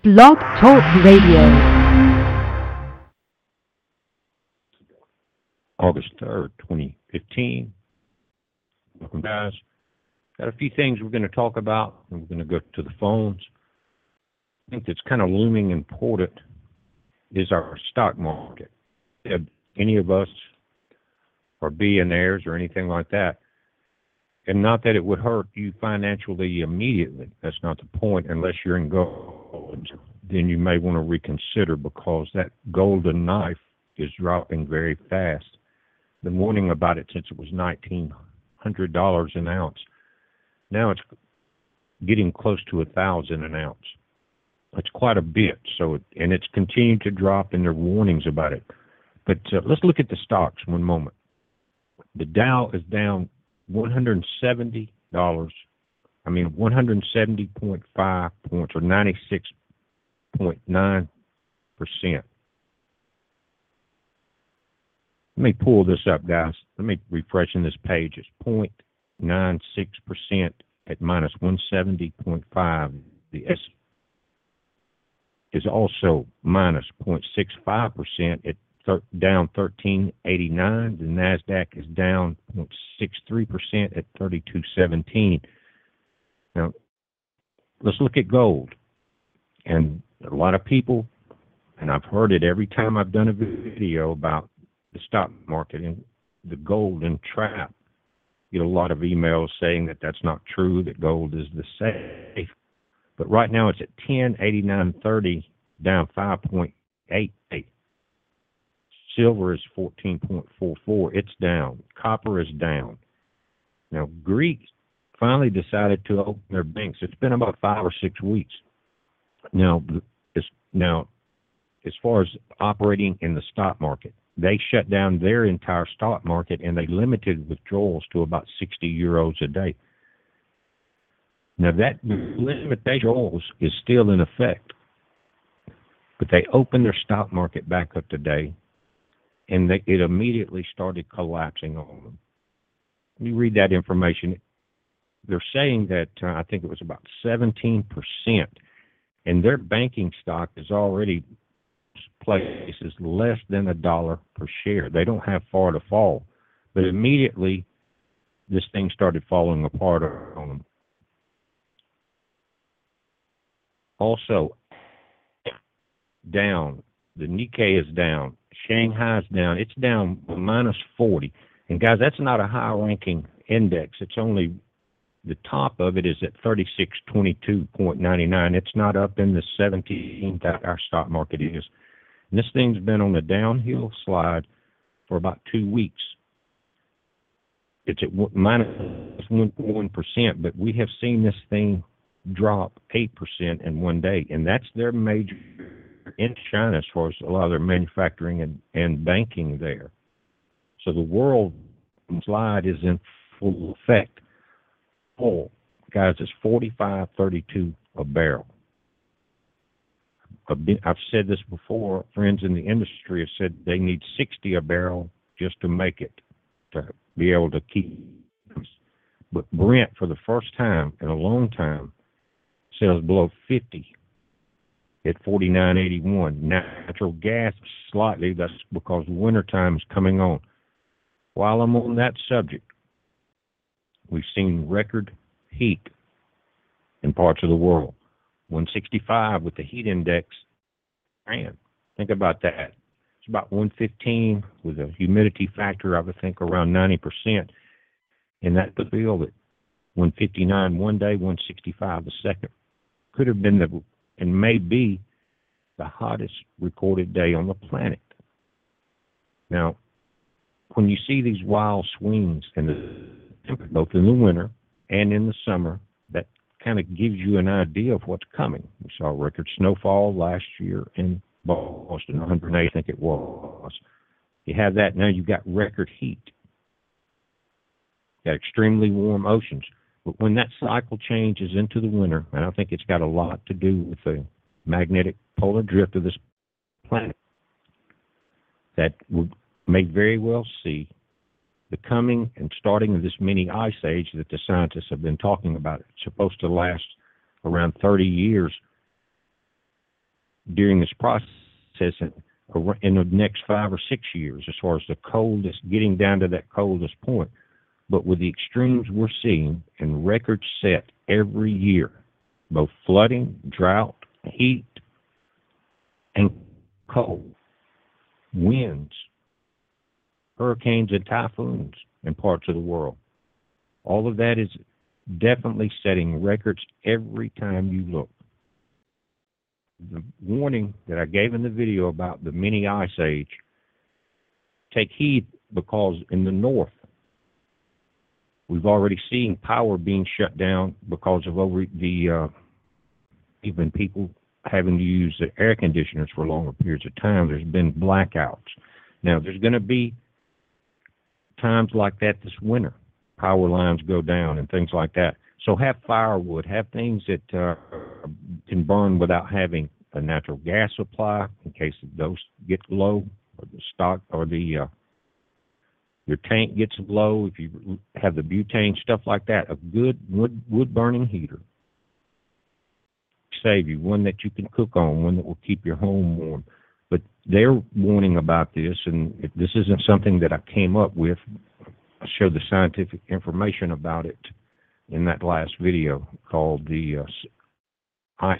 Blog Talk Radio. August 3rd, 2015. Welcome, guys. Got a few things we're going to talk about, and we're going to go to the phones. I think that's kind of looming important is our stock market. If any of us are billionaires or anything like that, and not that it would hurt you financially immediately. That's not the point, unless you're in gold. Then you may want to reconsider, because that golden knife is dropping very fast. Been warning about it since it was $1,900 an ounce. Now it's getting close to $1,000 an ounce. It's quite a bit. And it's continued to drop, and there are warnings about it. But let's look at the stocks one moment. The Dow is down $170. 170.5 points, or 96.9%. Let me pull this up, guys. Let me refresh in this page. It's 0.96% at minus 170.5. The S is also minus 0.65% at down 1389. The NASDAQ is down 0.63% at 3217. Now, let's look at gold. And a lot of people, and I've heard it every time I've done a video about the stock market and the golden trap. Get a lot of emails saying that that's not true, that gold is the safe. But right now it's at 1089.30, down 5.88. Silver is 14.44. It's down. Copper is down. Now, Greece finally decided to open their banks. It's been about 5 or 6 weeks. Now, as far as operating in the stock market, they shut down their entire stock market, and they limited withdrawals to about 60 euros a day. Now, that limitation is still in effect, but they opened their stock market back up today, and it immediately started collapsing on them. Let me read that information. They're saying that I think it was about 17%, and their banking stock is already places less than $1 per share. They don't have far to fall, but immediately this thing started falling apart on them. Also, down. The Nikkei is down. Shanghai's down. It's down minus 40. And guys, that's not a high-ranking index. It's only the top of it is at 3622.99. It's not up in the 17 that our stock market is. And this thing's been on a downhill slide for about 2 weeks. It's at minus 1%, but we have seen this thing drop 8% in one day. And that's their major in China as far as a lot of their manufacturing and banking there. So the world slide is in full effect. Oil, guys, it's $45.32 a barrel. I've said this before. Friends in the industry have said they need 60 a barrel just to make it, to be able to keep. But Brent, for the first time in a long time, sells below 50 at 49.81. Natural gas slightly. That's because wintertime is coming on. While I'm on that subject, we've seen record heat in parts of the world. 165 with the heat index. Man, think about that. It's about 115 with a humidity factor, I would think, around 90%. And that could feel it. 159 one day, 165 the second. Could have been and may be the hottest recorded day on the planet. Now, when you see these wild swings both in the winter and in the summer, that kind of gives you an idea of what's coming. We saw record snowfall last year in Boston, 108, I think it was. You have that. Now you've got record heat. Got extremely warm oceans. But when that cycle changes into the winter, and I think it's got a lot to do with the magnetic polar drift of this planet, that we may very well see the coming and starting of this mini ice age that the scientists have been talking about. It's supposed to last around 30 years. during this process in the next 5 or 6 years, as far as the coldest, getting down to that coldest point. But with the extremes we're seeing and records set every year, both flooding, drought, heat, and cold, winds, hurricanes, and typhoons in parts of the world, all of that is definitely setting records every time you look. The warning that I gave in the video about the mini ice age, take heed, because in the north, we've already seen power being shut down because of even people having to use the air conditioners for longer periods of time. There's been blackouts. Now, there's going to be times like that this winter. Power lines go down and things like that. So have firewood, have things that can burn without having a natural gas supply in case those get low, or the stock, or the your tank gets low. If you have the butane, stuff like that, a good wood burning heater save you, one that you can cook on, one that will keep your home warm. But they're warning about this, and this isn't something that I came up with. I showed the scientific information about it in that last video called the ice.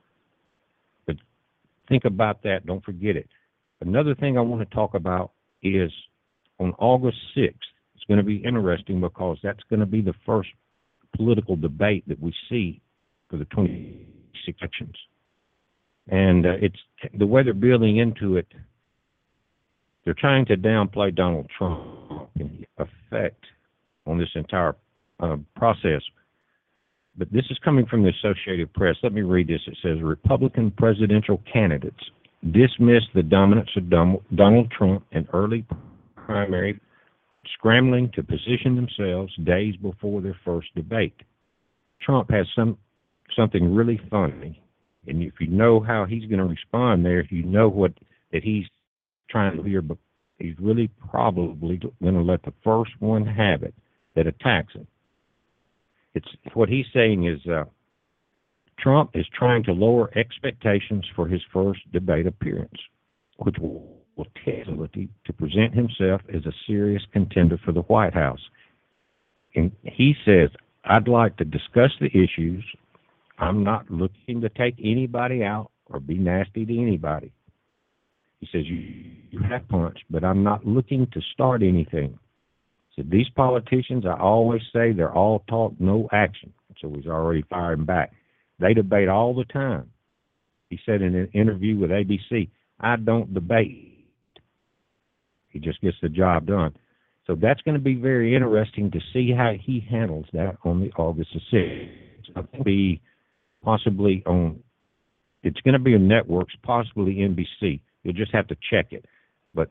But think about that. Don't forget it. Another thing I want to talk about is on August 6th. It's going to be interesting because that's going to be the first political debate that we see for the 26 elections. And it's the way they're building into it. They're trying to downplay Donald Trump and the effect on this entire process. But this is coming from the Associated Press. Let me read this. It says, Republican presidential candidates dismissed the dominance of Donald Trump in early primary, scrambling to position themselves days before their first debate. Trump has something really funny, and if you know how he's going to respond there, you know that he's trying to hear, but he's really probably going to let the first one have it that attacks him. It's what he's saying is Trump is trying to lower expectations for his first debate appearance, which will test his ability to present himself as a serious contender for the White House. And he says, I'd like to discuss the issues. I'm not looking to take anybody out or be nasty to anybody. He says, you have punch, but I'm not looking to start anything. He said, these politicians, I always say, they're all talk, no action. So he's already firing back. They debate all the time. He said in an interview with ABC, I don't debate. He just gets the job done. So that's going to be very interesting to see how he handles that on the August the 6th. It's going to be possibly it's going to be on networks, possibly NBC. You'll just have to check it. But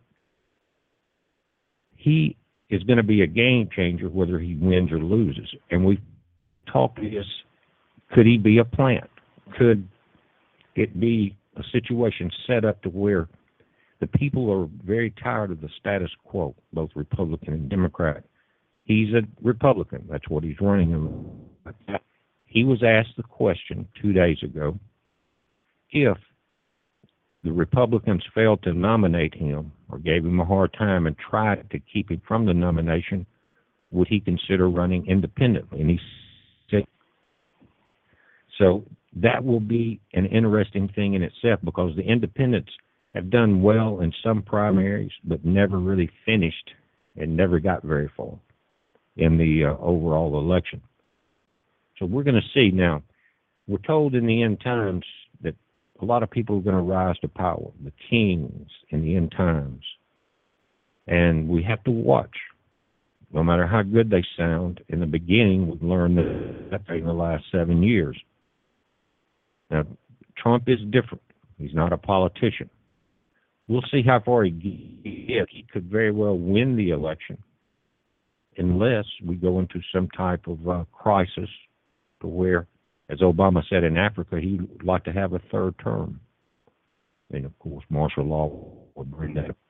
he is going to be a game changer whether he wins or loses. And we've talked to this. Could he be a plant? Could it be a situation set up to where the people are very tired of the status quo, both Republican and Democrat? He's a Republican. That's what he's running. He was asked the question 2 days ago, if the Republicans failed to nominate him or gave him a hard time and tried to keep him from the nomination, would he consider running independently? And he said, so that will be an interesting thing in itself, because the independents have done well in some primaries, but never really finished and never got very far in the overall election. So we're going to see now. We're told in the end times that a lot of people are going to rise to power, the kings in the end times. And we have to watch. No matter how good they sound, in the beginning, we've learned that in the last 7 years. Now, Trump is different. He's not a politician. We'll see how far he gets. He could very well win the election unless we go into some type of crisis to where, as Obama said in Africa, he would like to have a third term. And, of course, martial law would bring that up.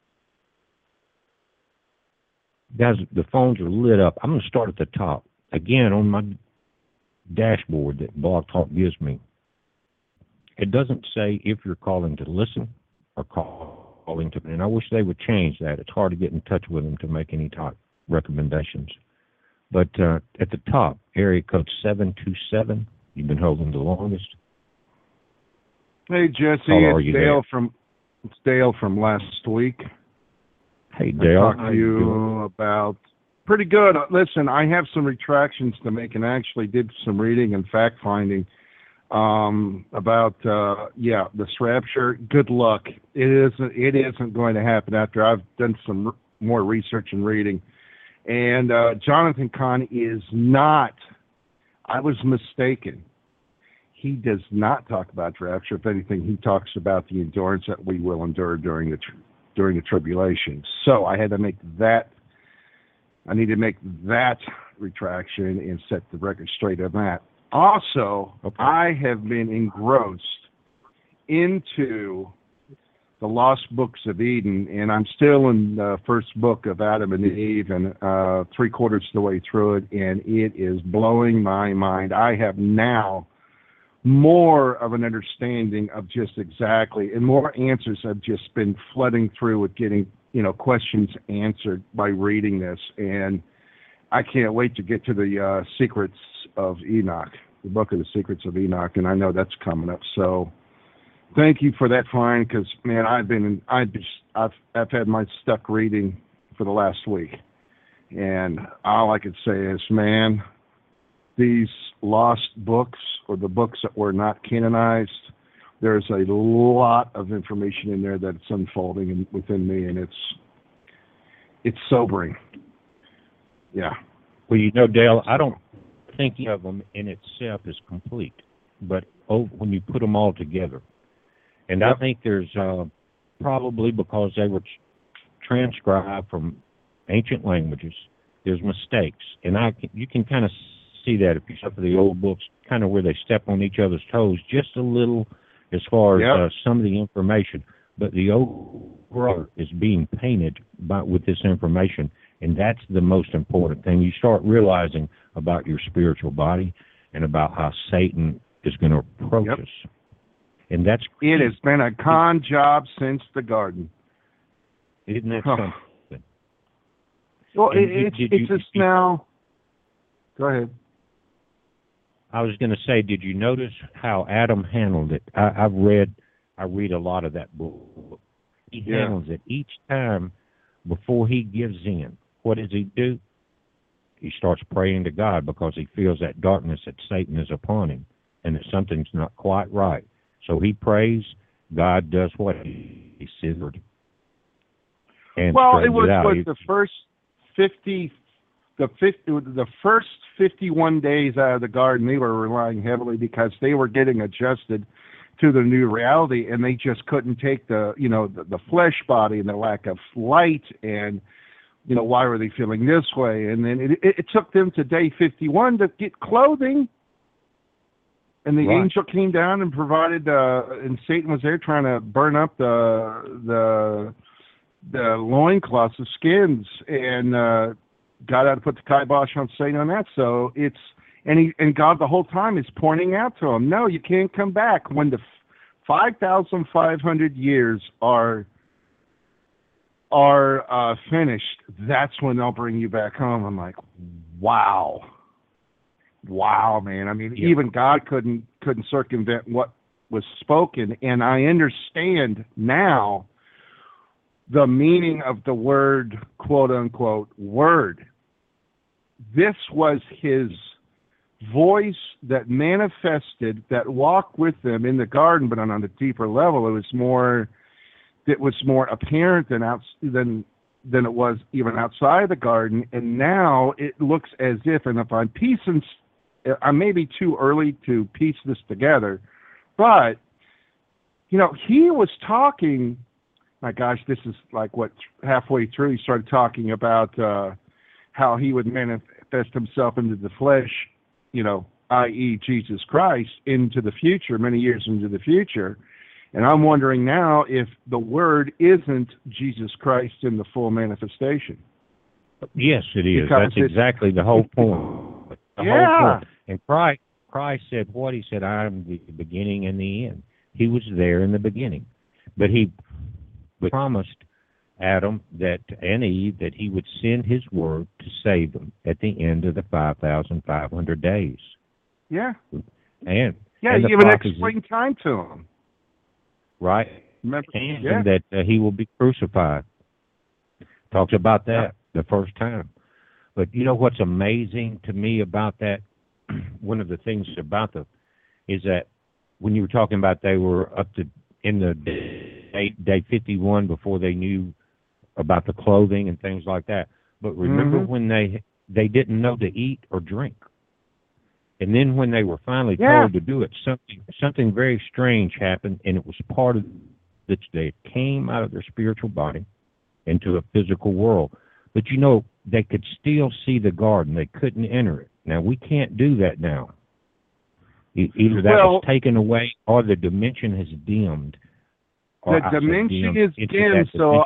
Guys, the phones are lit up. I'm going to start at the top. Again, on my dashboard that Blog Talk gives me, It doesn't say if you're calling to listen or calling to, and I wish they would change that. It's hard to get in touch with them to make any type recommendations. But at the top, area code 727, you've been holding the longest. Hey, Jesse, it's Dale from last week. Hey, Dale. I talked to you about pretty good. Listen, I have some retractions to make, and I actually did some reading and fact finding about this rapture. Good luck. It isn't going to happen after I've done some more research and reading. And Jonathan Cahn is not. I was mistaken. He does not talk about rapture. If anything, he talks about the endurance that we will endure during the tribulation. So I had to make that. I need to make that retraction and set the record straight on that. Also, okay. I have been engrossed into the Lost Books of Eden, and I'm still in the first book of Adam and Eve, and 3/4 of the way through it, and it is blowing my mind. I have now more of an understanding of just exactly, and more answers have just been flooding through with getting, questions answered by reading this, and I can't wait to get to the Secrets of Enoch, the book of the Secrets of Enoch, and I know that's coming up. So thank you for that, Fine, because man, I've had my stuck reading for the last week, and all I could say is, man, these lost books, or the books that were not canonized, there's a lot of information in there that's unfolding within me, and it's sobering. Yeah. Well, Dale, I don't think each of them in itself is complete, but when you put them all together, and yep. I think there's probably because they were transcribed from ancient languages, there's mistakes, and you can kind of see that if you look at the old books, kind of where they step on each other's toes just a little as far as some of the information. But the overall is being painted with this information, and that's the most important thing. You start realizing about your spiritual body and about how Satan is going to approach us. And that's it has been a con job since the garden. Isn't that something? Well, it's just now. Go ahead. I was going to say, did you notice how Adam handled it? I read a lot of that book. He handles it each time before he gives in. What does he do? He starts praying to God because he feels that darkness that Satan is upon him and that something's not quite right. So he prays. God does what he said. And well, it was the first 50. The first 51 days out of the garden, they were relying heavily because they were getting adjusted to the new reality, and they just couldn't take the flesh body and the lack of light, and why were they feeling this way? And then it took them to day 51 to get clothing, and the angel came down and provided, and Satan was there trying to burn up the loincloths, the skins, and God had to put the kibosh on Satan on that. So and God the whole time is pointing out to him, no, you can't come back. When the 5,500 years are finished, that's when they'll bring you back home. I'm like, wow, man. I mean, even God couldn't circumvent what was spoken, and I understand now the meaning of the word, quote unquote, word. This was his voice that manifested, that walked with them in the garden, but on a deeper level. It was more apparent than it was even outside the garden. And now it looks as if, and if I may be too early to piece this together, but he was talking. My gosh, this is like halfway through he started talking about how he would manifest himself into the flesh, i.e. Jesus Christ, into the future, many years into the future. And I'm wondering now if the Word isn't Jesus Christ in the full manifestation. Yes, it is. That's exactly the whole point. The whole point. And Christ said what? He said, I am the beginning and the end. He was there in the beginning, but he promised Adam that and Eve that he would send his word to save them at the end of the 5,500 days. Yeah. And Yeah, and the you even prophecy, explained time to him. right? Remember? And Yeah. that he will be crucified. Talks about that Yeah. the first time. But you know what's amazing to me about that? One of the things about is that when you were talking about they were up to in the day 51 before they knew about the clothing and things like that. But remember when they didn't know to eat or drink. And then when they were finally told to do it, something very strange happened, and it was part of that they came out of their spiritual body into a physical world. But you know, they could still see the garden. They couldn't enter it. Now, we can't do that now. Either that was taken away or the dimension has dimmed. The dimension is dimmed, so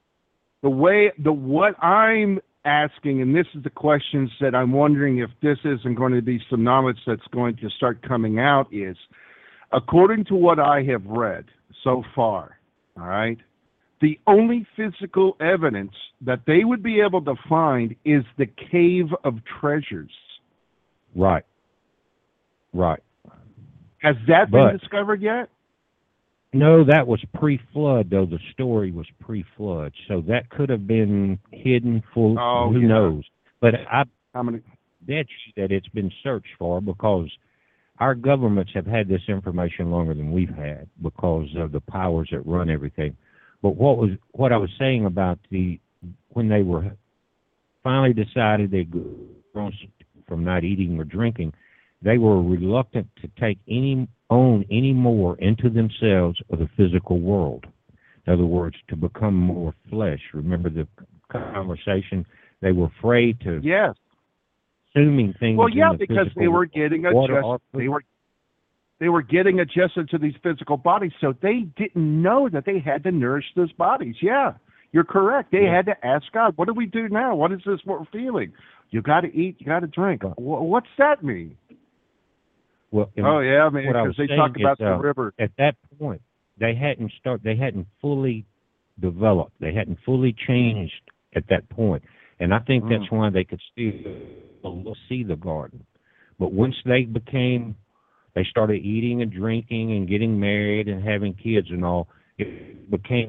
what I'm asking, and this is the questions that I'm wondering if this isn't going to be some knowledge that's going to start coming out, is according to what I have read so far, all right, the only physical evidence that they would be able to find is the Cave of Treasures. Right. Right. Has that been discovered yet? No, that was pre-flood, though. The story was pre-flood. So that could have been hidden for who knows. But I bet you that it's been searched for because our governments have had this information longer than we've had because of the powers that run everything. But what I was saying about when they were finally decided they'd grown from not eating or drinking, they were reluctant to take any more into themselves of the physical world. In other words, to become more flesh. Remember the conversation? They were afraid to assuming things. Well, yeah, in the because they were getting adjusted. They were getting adjusted to these physical bodies, so they didn't know that they had to nourish those bodies. Yeah, you're correct. They had to ask God, "What do we do now? What is this we're feeling? You got to eat, you got to drink. What's that mean?" Well, because they talk about the river. At that point, they hadn't fully developed. They hadn't fully changed at that point. And I think that's why they could still see the garden. But once they started eating and drinking and getting married and having kids and all, it became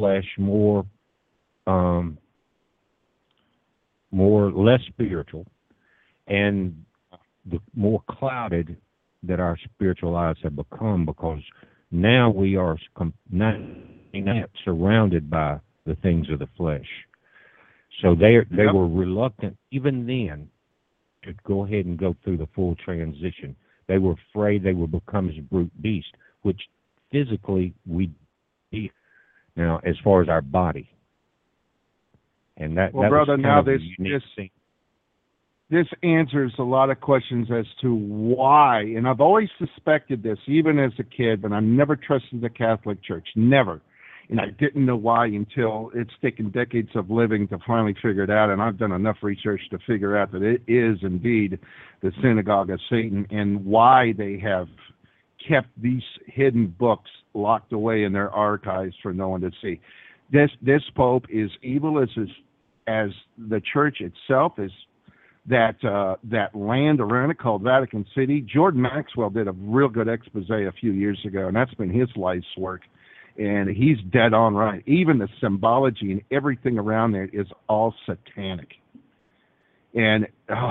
less spiritual and the more clouded that our spiritual lives have become, because now we are not surrounded by the things of the flesh. So they were reluctant even then to go ahead and go through the full transition. They were afraid they would become as brute beast, which physically we be now as far as our body. And that was brother, kind now of a unique thing. This answers a lot of questions as to why, and I've always suspected this, even as a kid, but I never trusted the Catholic Church, never. And I didn't know why until it's taken decades of living to finally figure it out, and I've done enough research to figure out that it is indeed the synagogue of Satan, and why they have kept these hidden books locked away in their archives for no one to see. This Pope is evil as the Church itself is. That land around it called Vatican City. Jordan Maxwell did a real good expose a few years ago, and that's been his life's work. And he's dead on right. Even the symbology and everything around there is all satanic. And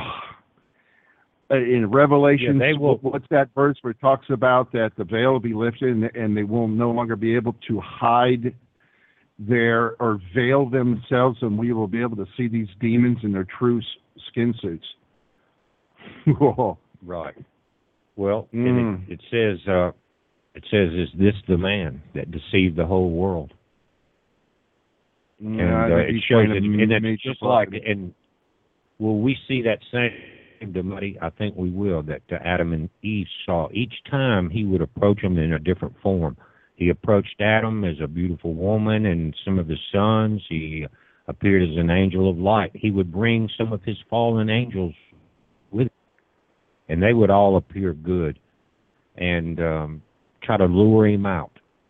in Revelation, what's that verse where it talks about that the veil will be lifted and they will no longer be able to hide or veil themselves, and we will be able to see these demons in their true skin suits. Right. Well, and it says, "Is this the man that deceived the whole world?" And it shows it, and it's just like, and will we see that same demony? I think we will. That Adam and Eve saw each time he would approach them in a different form. He approached Adam as a beautiful woman and some of his sons. He appeared as an angel of light. He would bring some of his fallen angels with him, and they would all appear good and try to lure him out.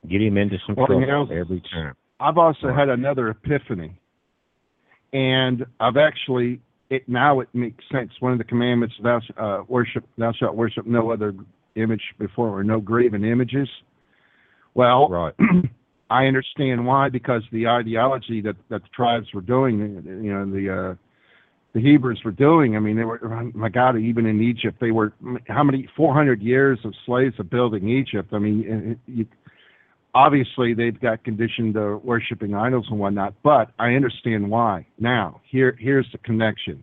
Get him into some Well, trouble every time. I've also Right. had another epiphany, and I've actually it makes sense. One of the commandments: thou shalt worship no other image before, or no graven images. Well, Right. I understand why, because the ideology that the tribes were doing, the Hebrews were doing. I mean, they were, my God, even in Egypt, they were, how many, 400 years of slaves of building Egypt. I mean, obviously they've got conditioned to worshiping idols and whatnot, but I understand why. Now, here's the connection.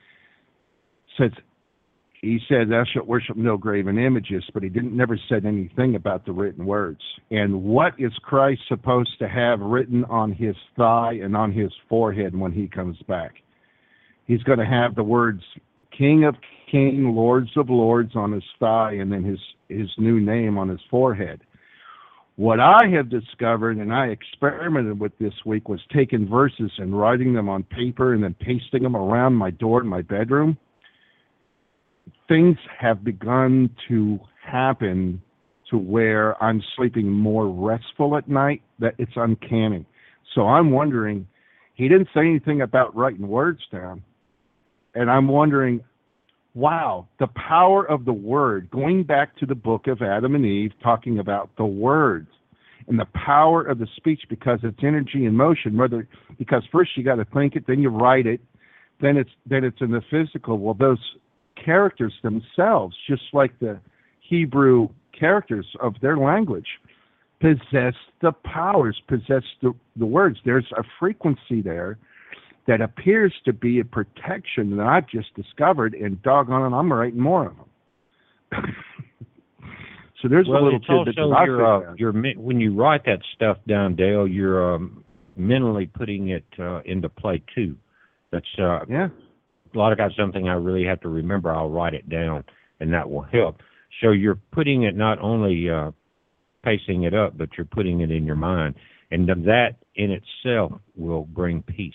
He said, thou shalt worship no graven images, but he never said anything about the written words. And what is Christ supposed to have written on his thigh and on his forehead when he comes back? He's going to have the words King of Kings, Lords of Lords on his thigh, and then his new name on his forehead. What I have discovered, and I experimented with this week, was taking verses and writing them on paper and then pasting them around my door in my bedroom. Things have begun to happen to where I'm sleeping more restful at night, that it's uncanny. So I'm wondering, he didn't say anything about writing words down. And I'm wondering, wow, the power of the word, going back to the book of Adam and Eve, talking about the words and the power of the speech, because it's energy and motion. Because first you got to think it, then you write it, then it's in the physical. Well, those characters themselves, just like the Hebrew characters of their language, possess the powers, possess the words. There's a frequency there that appears to be a protection that I've just discovered, and doggone it, I'm writing more of them. So there's a little tidbit that I figured out. When you write that stuff down, Dale, you're mentally putting it into play too. That's Yeah. a lot of times something I really have to remember. I'll write it down, and that will help. So you're putting it, not only pacing it up, but you're putting it in your mind, and that in itself will bring peace.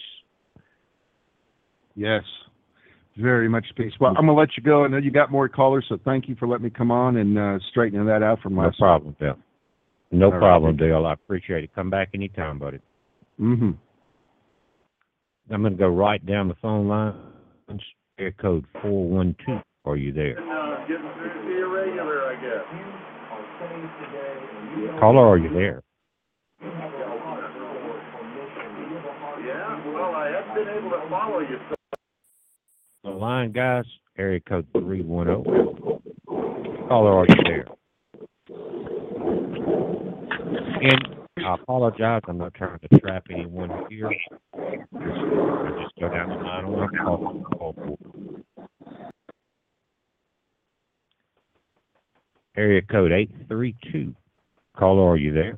Yes, very much peace. Well, I'm going to let you go. I know you got more callers, so thank you for letting me come on and straightening that out from last No problem, Dale. No All right, problem, Dale. I appreciate it. Come back anytime, buddy. Mm-hmm. I'm going to go right down the phone line. Area code 412. Are you there? Getting through to be a regular, I guess. Caller, are you there? Yeah, well, I haven't been able to follow you. The line, guys. Area code 310. Caller, are you there? And I apologize. I'm not trying to trap anyone here. I just go down the line on my call. Area code 832. Caller, are you there?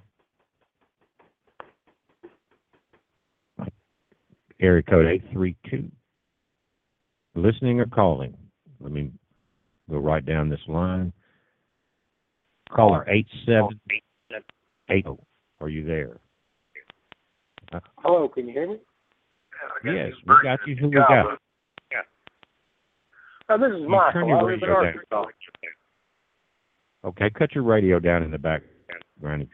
Area code 832. Listening or calling? Let me go right down this line. Caller 8780. Are you there? Hello, can you hear me? Yes, we got you. Who we got? This is You Michael. turn your I live in radio down. Arkansas. Okay, cut your radio down in the background.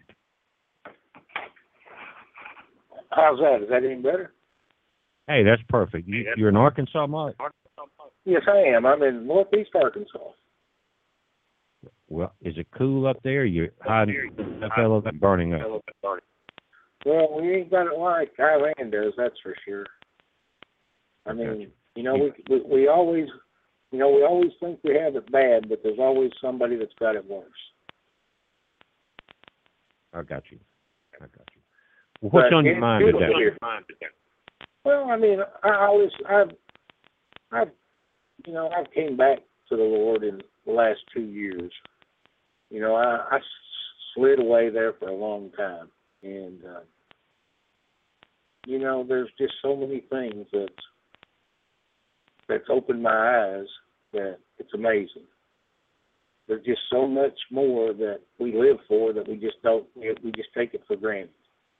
How's that? Is that any better? Hey, that's perfect. You're in Arkansas, Mike? Yes, I am. I'm in northeast Arkansas. Well, is it cool up there? You're hiding enough element burning up. Well, we ain't got it like Thailand does, that's for sure. I mean, we always think we have it bad, but there's always somebody that's got it worse. I got you. Well, what's on your mind today? Well, I mean, I've came back to the Lord in the last 2 years. I slid away there for a long time, and there's just so many things that's opened my eyes that it's amazing. There's just so much more that we live for that we just take it for granted.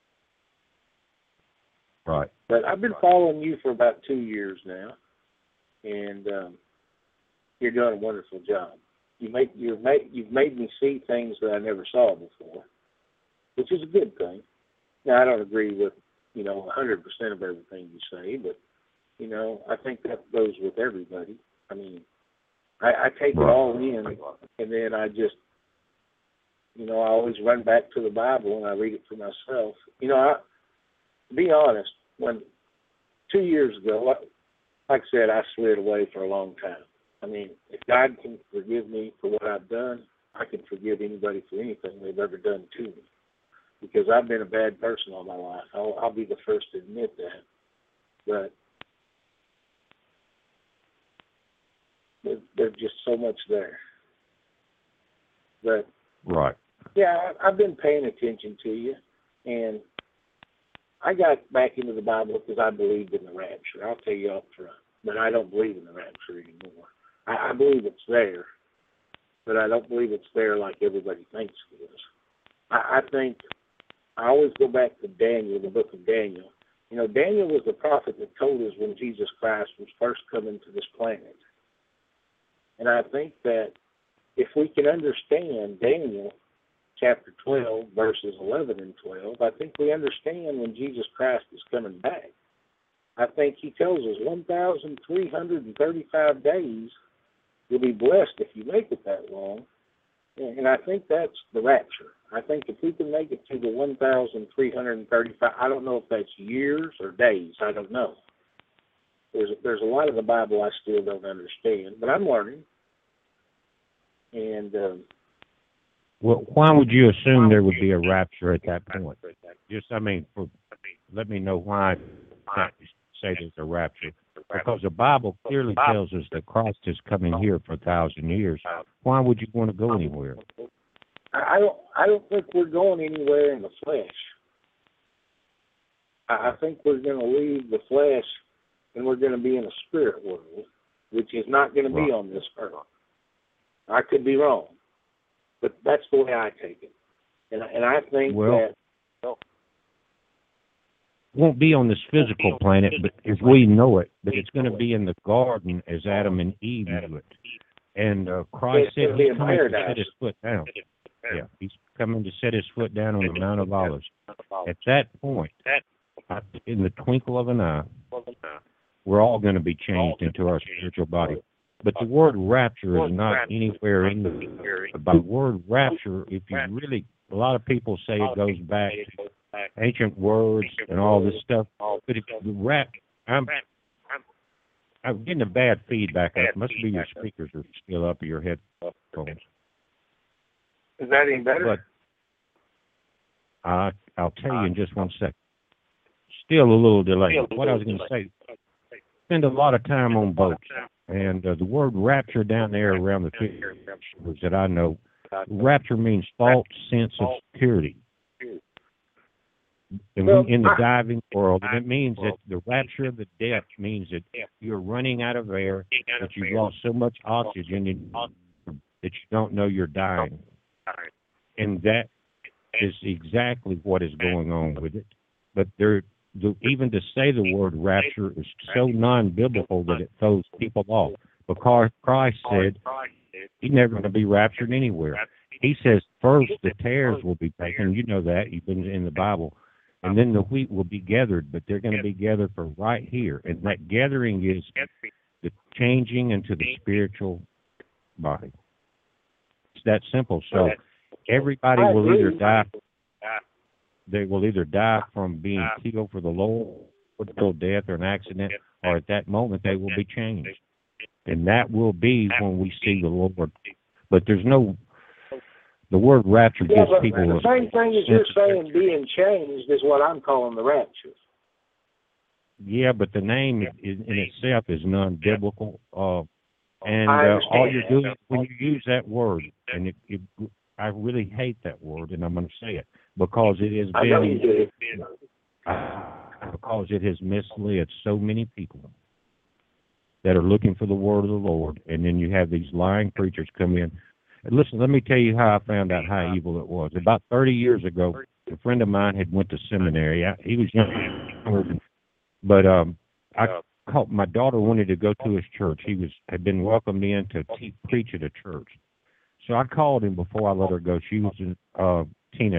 Right. But I've been following you for about 2 years now, and you're doing a wonderful job. You've made me see things that I never saw before. which is a good thing. Now, I don't agree with, 100% of everything you say, but, I think that goes with everybody. I mean, I take it all in, and then I just, I always run back to the Bible and I read it for myself. To be honest, when 2 years ago, like I said, I slid away for a long time. I mean, if God can forgive me for what I've done, I can forgive anybody for anything they've ever done to me. Because I've been a bad person all my life. I'll be the first to admit that. But there's just so much there. But Right. yeah, I've been paying attention to you, and I got back into the Bible because I believed in the rapture. I'll tell you up front, but I don't believe in the rapture anymore. I believe it's there, but I don't believe it's there like everybody thinks it is. I think I always go back to Daniel, the book of Daniel. Daniel was the prophet that told us when Jesus Christ was first coming to this planet. And I think that if we can understand Daniel chapter 12, verses 11 and 12, I think we understand when Jesus Christ is coming back. I think he tells us 1,335 days you'll be blessed if you make it that long. And I think that's the rapture. I think if we can make it to the 1,335, I don't know if that's years or days. I don't know. There's a lot of the Bible I still don't understand, but I'm learning. And Well, why would you assume there would be a rapture at that point? Let me know why you say there's a rapture. Because the Bible clearly tells us that Christ is coming here for 1,000 years. Why would you want to go anywhere? I don't think we're going anywhere in the flesh. I think we're going to leave the flesh and we're going to be in a spirit world, which is not going to be on this earth. I could be wrong, but that's the way I take it. And I think that won't be on this physical planet, but as we know it, but it's going to be in the garden as Adam and Eve knew it. And Christ said he's coming to set his foot down. Yeah, he's coming to set his foot down on the Mount of Olives. At that point, in the twinkle of an eye, we're all going to be changed into our spiritual body. But the word rapture is not anywhere in the word rapture. If you really, a lot of people say it goes back to ancient words and all this stuff. But if the I'm getting a bad feedback. It must be your speakers are still up or your headphones. Is that any better? But I'll tell you in just 1 second. Still a little delay. What I was going to say, spend a lot of time on boats. And the word rapture down there around the figures that I know, rapture means false sense of security. And in the diving world, it means that the rapture of the death means that you're running out of air, that you've lost so much oxygen that you don't know you're dying. And that is exactly what is going on with it. But even to say the word rapture is so non-biblical that it throws people off. Because Christ said he's never going to be raptured anywhere. He says first the tares will be taken. You know that. You've been in the Bible. And then the wheat will be gathered, but they're going to be gathered for right here. And that gathering is the changing into the spiritual body. It's that simple. So everybody will either die. They will either die from being killed for the Lord, or death, or an accident, or at that moment they will be changed. And that will be when we see the Lord. But there's no, the word rapture gives people the same thing as you're saying being changed is what I'm calling the rapture. Yeah, but the name in itself is non-biblical. And all you're doing when you use that word, and I really hate that word, and I'm going to say it, because it has been, because it has misled so many people that are looking for the word of the Lord, and then you have these lying preachers come in. And listen, let me tell you how I found out how evil it was. About 30 years ago, a friend of mine had went to seminary. He was younger, but my daughter wanted to go to his church. He had been welcomed in to preach at a church. So I called him before I let her go. She was a teenager,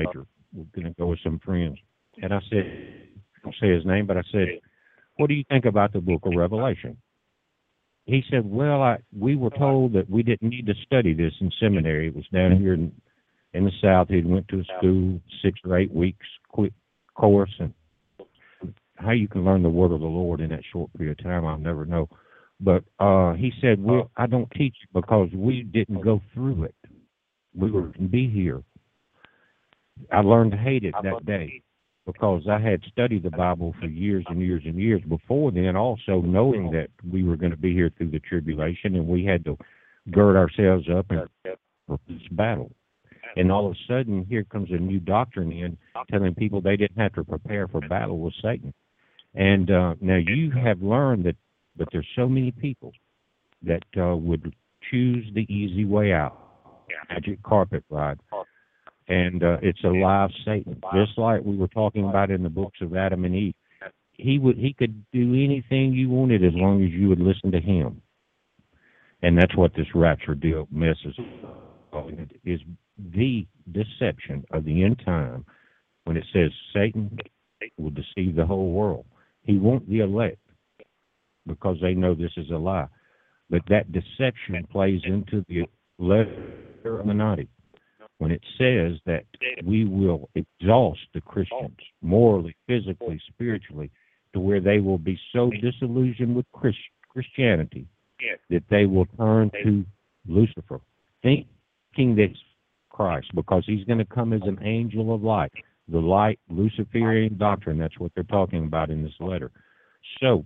was going to go with some friends, and I said, I don't say his name, but I said, "What do you think about the Book of Revelation?" He said, "Well, we were told that we didn't need to study this in seminary. It was down here in the South. He went to a school, 6 or 8 weeks quick course, and how you can learn the word of the Lord in that short period of time, I'll never know." But he said, "Well, I don't teach it because we didn't go through it. We were to be here." I learned to hate it that day because I had studied the Bible for years and years and years before then, also knowing that we were going to be here through the tribulation and we had to gird ourselves up and for this battle. And all of a sudden, here comes a new doctrine in telling people they didn't have to prepare for battle with Satan. And now you have learned that, but there's so many people that would choose the easy way out, magic carpet ride. And it's a lie of Satan, just like we were talking about in the books of Adam and Eve. He could do anything you wanted as long as you would listen to him. And that's what this rapture deal messes up. It is the deception of the end time when it says Satan will deceive the whole world. He won't the elect because they know this is a lie. But that deception plays into the letter of Illuminati when it says that we will exhaust the Christians morally, physically, spiritually, to where they will be so disillusioned with Christianity that they will turn to Lucifer, thinking that it's Christ, because he's going to come as an angel of light. The light Luciferian doctrine, that's what they're talking about in this letter. So,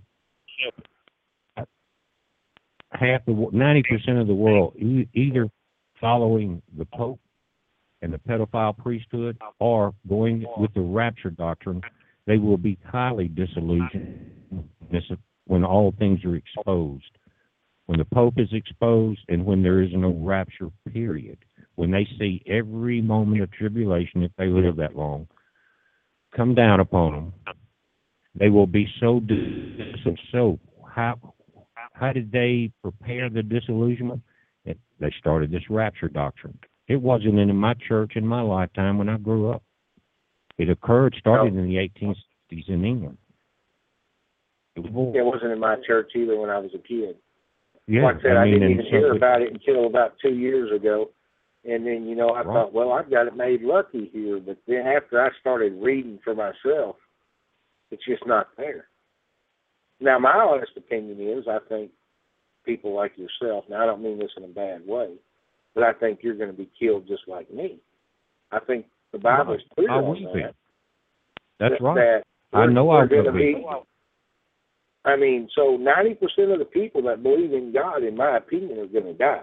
90% of the world either following the Pope and the pedophile priesthood or going with the rapture doctrine. They will be highly disillusioned when all things are exposed. When the Pope is exposed and when there is no rapture, period. When they see every moment of tribulation, if they live that long, come down upon them, they will be so so. How did they prepare the disillusionment? They started this rapture doctrine. It wasn't in my church in my lifetime when I grew up. It started in the 1860s in England. It wasn't in my church either when I was a kid. Yeah, like I said, I didn't even hear about it until about 2 years ago. And then, I thought, well, I've got it made lucky here. But then after I started reading for myself, it's just not there. Now, my honest opinion is I think people like yourself, now I don't mean this in a bad way, but I think you're going to be killed just like me. I think the Bible's clear on that. That's right. I know I'm going to be. I mean, so 90% of the people that believe in God, in my opinion, are going to die.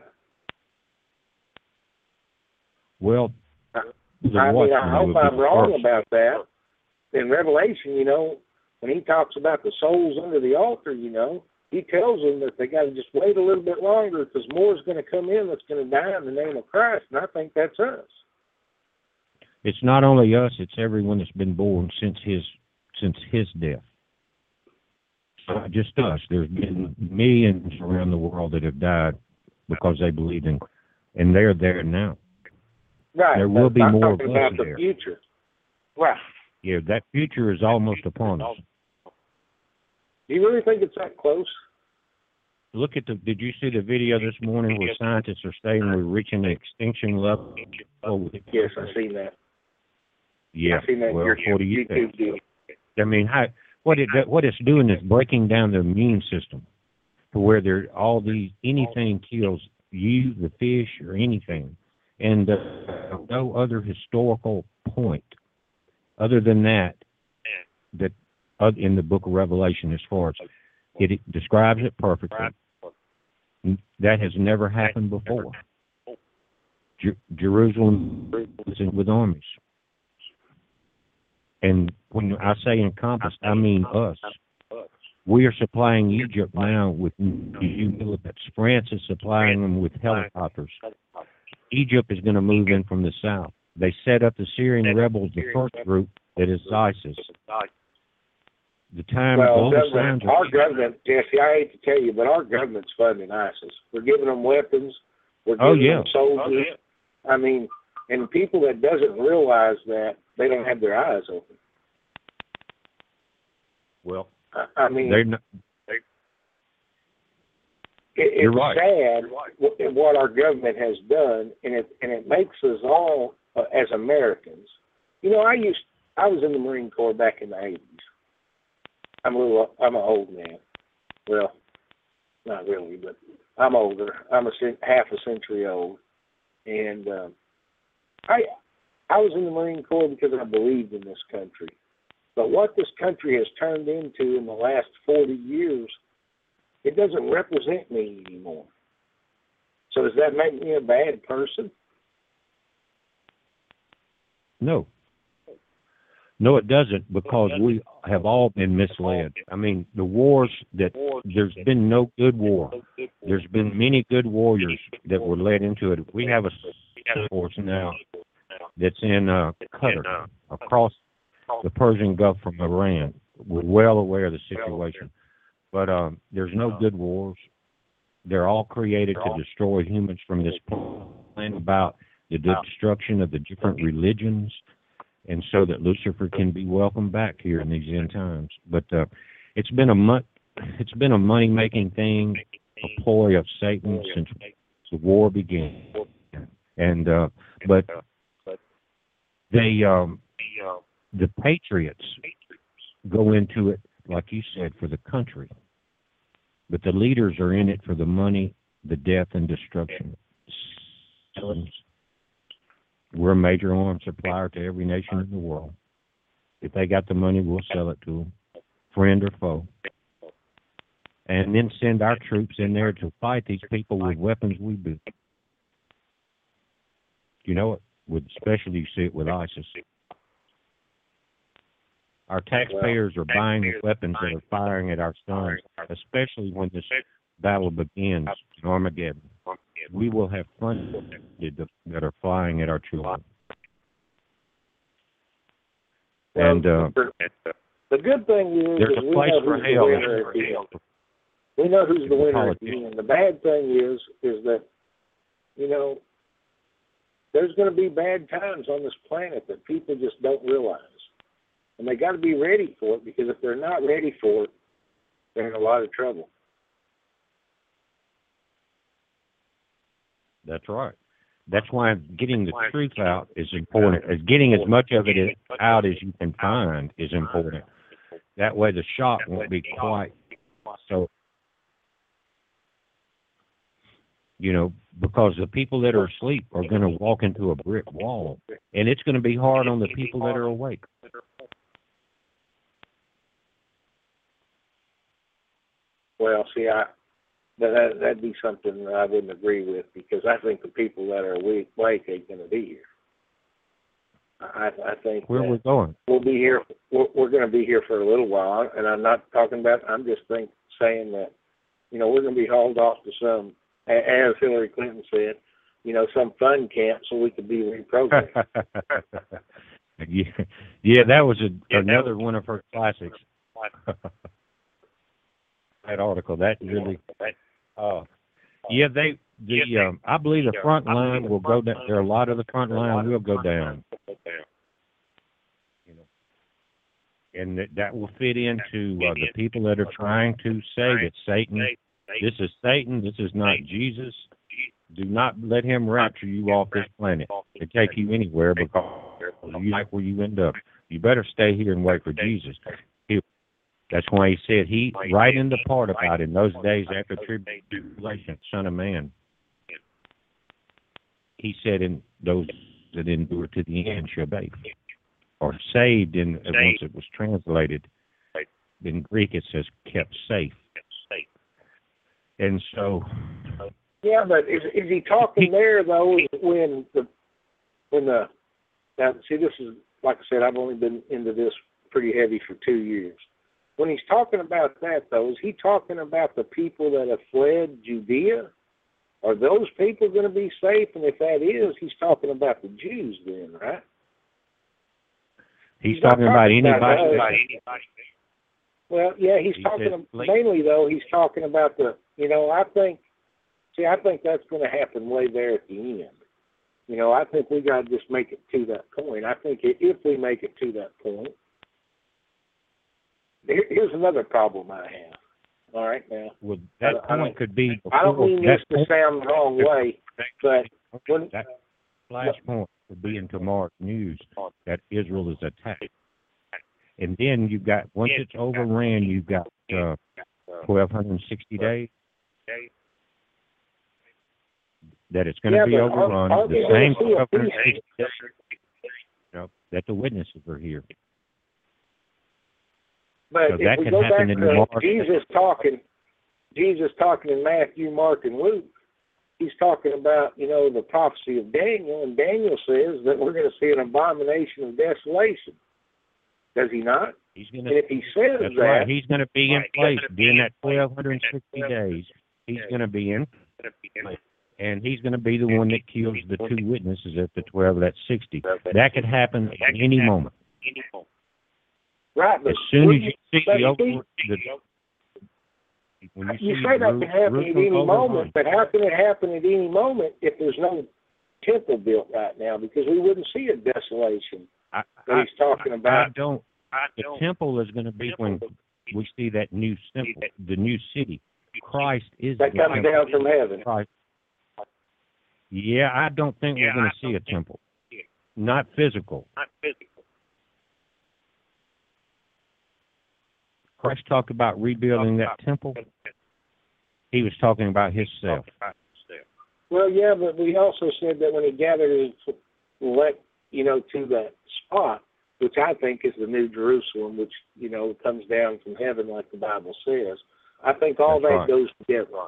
Well, I hope I'm wrong about that. In Revelation, when he talks about the souls under the altar, he tells them that they got to just wait a little bit longer because more is going to come in that's going to die in the name of Christ, and I think that's us. It's not only us; it's everyone that's been born since his death. Not just us. There's been millions around the world that have died because they believed in, and they're there now. Right. There will be more of us about the there. Future. Right. Yeah, that future is almost upon us. Do you really think it's that close? Did you see the video this morning where scientists are saying we're reaching the extinction level? Yes, I've seen that. Yeah. I've seen that. Well, what do you think? Deal. I mean, what it's doing is breaking down the immune system to where anything kills you, the fish, or anything. And no other historical point other than that in the book of Revelation, as far as it describes it perfectly. That has never happened before. Jerusalem is with armies. And when I say encompassed, I mean us. We are supplying Egypt now with new militants. France is supplying them with helicopters. Egypt is going to move in from the south. They set up the Syrian rebels, the first group, that is ISIS. The time all the signs our government, Jesse, I hate to tell you, but our government's funding ISIS. We're giving them weapons. We're giving them soldiers. I mean, and people that doesn't realize that they don't have their eyes open. Well, I mean, they're not, it's you're right. sad what our government has done, and it makes us all as Americans. You know, I was in the Marine Corps back in the 80s. I'm an old man. Well, not really, but I'm older. I'm half a century old, and I was in the Marine Corps because I believed in this country. But what this country has turned into in the last 40 years, it doesn't represent me anymore. So does that make me a bad person? No. No, it doesn't, because we have all been misled. I mean, the wars there's been no good war. There's been many good warriors that were led into it. We have a force now that's in Qatar, across the Persian Gulf from Iran. We're well aware of the situation. But there's no good wars. They're all created to destroy humans from this planet, about the destruction of the different religions, and so that Lucifer can be welcomed back here in these end times. But it's been a money-making thing, a ploy of Satan since the war began. And but the patriots go into it, like you said, for the country. But the leaders are in it for the money, the death, and destruction. We're a major arms supplier to every nation in the world. If they got the money, we'll sell it to them, friend or foe. And then send our troops in there to fight these people with weapons we build. You know it, especially you see it with ISIS. Our taxpayers are buying the weapons that are firing at our sons, especially when this battle begins in Armageddon. We will have funded that are flying at our children. And the good thing is there's a place for hell. We know who's the winner at the end. The bad thing is that, you know, there's going to be bad times on this planet that people just don't realize. And they got to be ready for it, because if they're not ready for it, they're in a lot of trouble. That's right. That's why getting the truth out is important. As getting as much of it out as you can find is important. That way the shock won't be quite so, you know, because the people that are asleep are going to walk into a brick wall, and it's going to be hard on the people that are awake. Well, see, that'd be something that I wouldn't agree with, because I think the people that are awake ain't going to be here. I think where we're going, we'll be here. We're going to be here for a little while, and I'm not talking about. I'm just saying that, you know, we're going to be hauled off to some, as Hillary Clinton said, you know, some fun camp so we could be reprogrammed. Yeah, that was another one of her classics. That article, that really, yeah, I believe the front line will go down. There are a lot of the front line will go down. You know, and that will fit into the people that are trying to say that Satan, this is Satan, this is not Jesus. Do not let him rapture you off this planet and take you anywhere, because you like where you end up. You better stay here and wait for Jesus. That's why he said, right in the part about in those days after tribulation, Son of Man, he said, in those that endure to the end shall be, or saved, once it was translated. In Greek it says kept safe. And so... Yeah, but is he talking there, though, when the now, see, this is, like I said, I've only been into this pretty heavy for 2 years. When he's talking about that, though, is he talking about the people that have fled Judea? Are those people going to be safe? And if that is, he's talking about the Jews then, right? He's talking about anybody. Well, yeah, he's talking mainly, though, he's talking about the, you know, I think that's going to happen way there at the end. You know, I think we got to just make it to that point. I think if we make it to that point, here's another problem I have. All right, now. Well, that point could be. I don't mean this to sound the wrong way, but when that flashpoint would be in tomorrow's news that Israel is attacked, and then you've got, once it's overran, you've got 1,260 days that it's going to be overrun. The same 1,260 days, that the witnesses are here. But so if that we can go happen back in to March. Jesus talking in Matthew, Mark, and Luke, he's talking about, you know, the prophecy of Daniel, and Daniel says that we're going to see an abomination of desolation. Does he not? He's going to, and if he says that's that, right. He's going to be in place during that 1,260 days. He's going to be in place. And he's going to be the one that kills the two witnesses at the 12 of that 60. That could happen at any moment. Right, but as soon as you see you say that can happen at any moment, but how can it happen at any moment if there's no temple built right now? Because we wouldn't see a desolation that he's talking about. The temple is going to be when we see that new temple, the new city. Christ is that comes down from heaven. Christ. Yeah, I don't think we're going to see a temple. Not physical. Christ talked about rebuilding that temple. He was talking about himself. Well, yeah, but we also said that when he gathered his elect, you know, to that spot, which I think is the New Jerusalem, which, you know, comes down from heaven like the Bible says, I think all that goes together.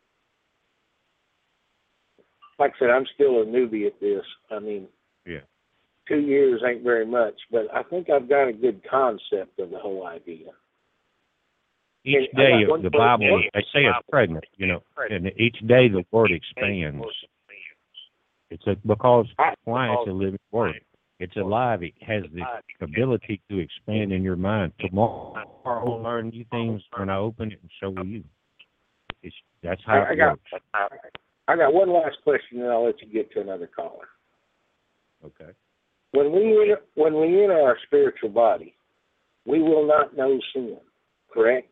Like I said, I'm still a newbie at this. I mean, 2 years ain't very much, but I think I've got a good concept of the whole idea. Each day the Bible, they say it's pregnant, you know, and each day the Word expands. Because why? It's a living Word. It's alive. It has the ability to expand in your mind. Tomorrow I'll learn new things when I open it, and so will you. That's how it works. I got one last question, and I'll let you get to another caller. Okay. When we enter our spiritual body, we will not know sin, correct?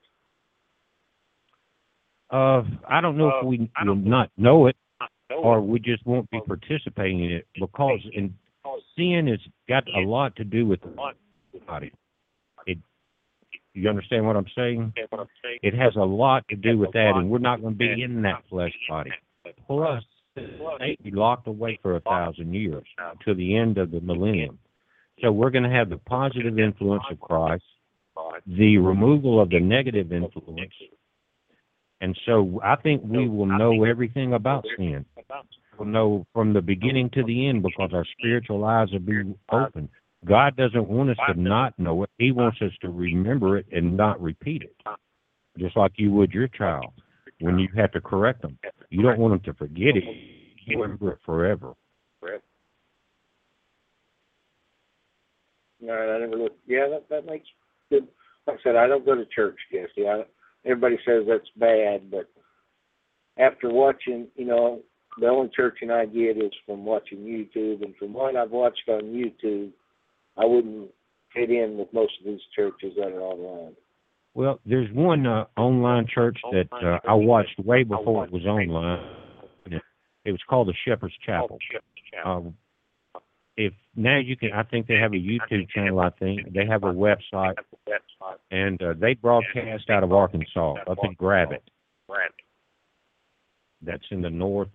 I don't know if we will not know it, or we just won't be participating in it, because sin has got a lot to do with the body. You understand what I'm saying? It has a lot to do with that, and we're not going to be in that flesh body. Plus, they be locked away for 1,000 years to the end of the millennium. So we're going to have the positive influence of Christ, the removal of the negative influence. And so I think we will know everything about sin. We'll know from the beginning to the end, because our spiritual eyes will be open. God doesn't want us to not know it. He wants us to remember it and not repeat it, just like you would your child when you have to correct them. You don't want them to forget it. You remember it forever. No, I never looked. Yeah, that makes good. Like I said, I don't go to church, Jesse. Everybody says that's bad, but after watching, you know, the only churching I get is from watching YouTube, and from what I've watched on YouTube, I wouldn't fit in with most of these churches that are online. Well, there's one online church that I watched way before it was online. It was called the Shepherd's Chapel. If now you can, I think they have a YouTube channel. I think they have a website, and they broadcast out of Arkansas, up in Gravette. That's in the north.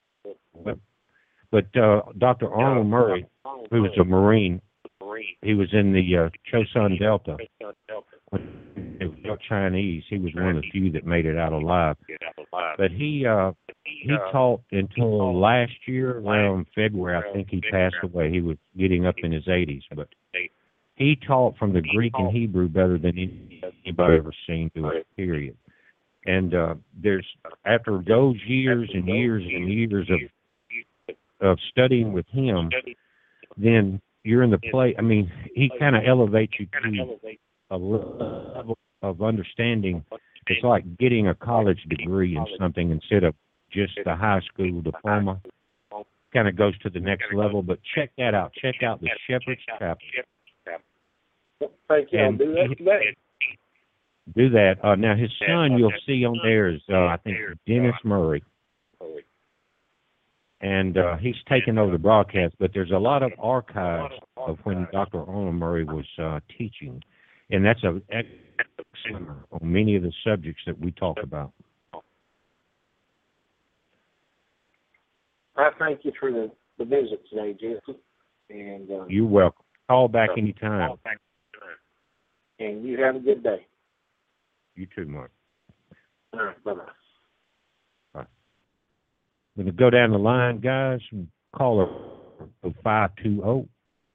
But Dr. Arnold Murray, who was a Marine, he was in the Chosun Delta. It was Chinese. He was one of the few that made it out alive. But he taught until last year, around February. I think he passed away. He was getting up in his 80s. But he taught from the Greek and Hebrew better than anybody ever seen to it, period. And there's, after those years and years and years of studying with him, then you're in the place. I mean, he kind of elevates you to a level of understanding. It's like getting a college degree in something instead of just a high school diploma. kind of goes to the next level. But check that out. Check out the Shepherd's Chapel. Thank you. I'll And do that today. do that. Now his son, you'll see on there is I think Dennis Murray, and he's taken over the broadcast. But there's a lot of archives of when Dr. Arnold Murray was teaching, and that's a excellent on many of the subjects that we talk about. I thank you for the visit today, Jesse. And You're welcome. Call back anytime. And you have a good day. You too, Mark. All right, bye-bye. I'm going to go down the line, guys. Caller 520.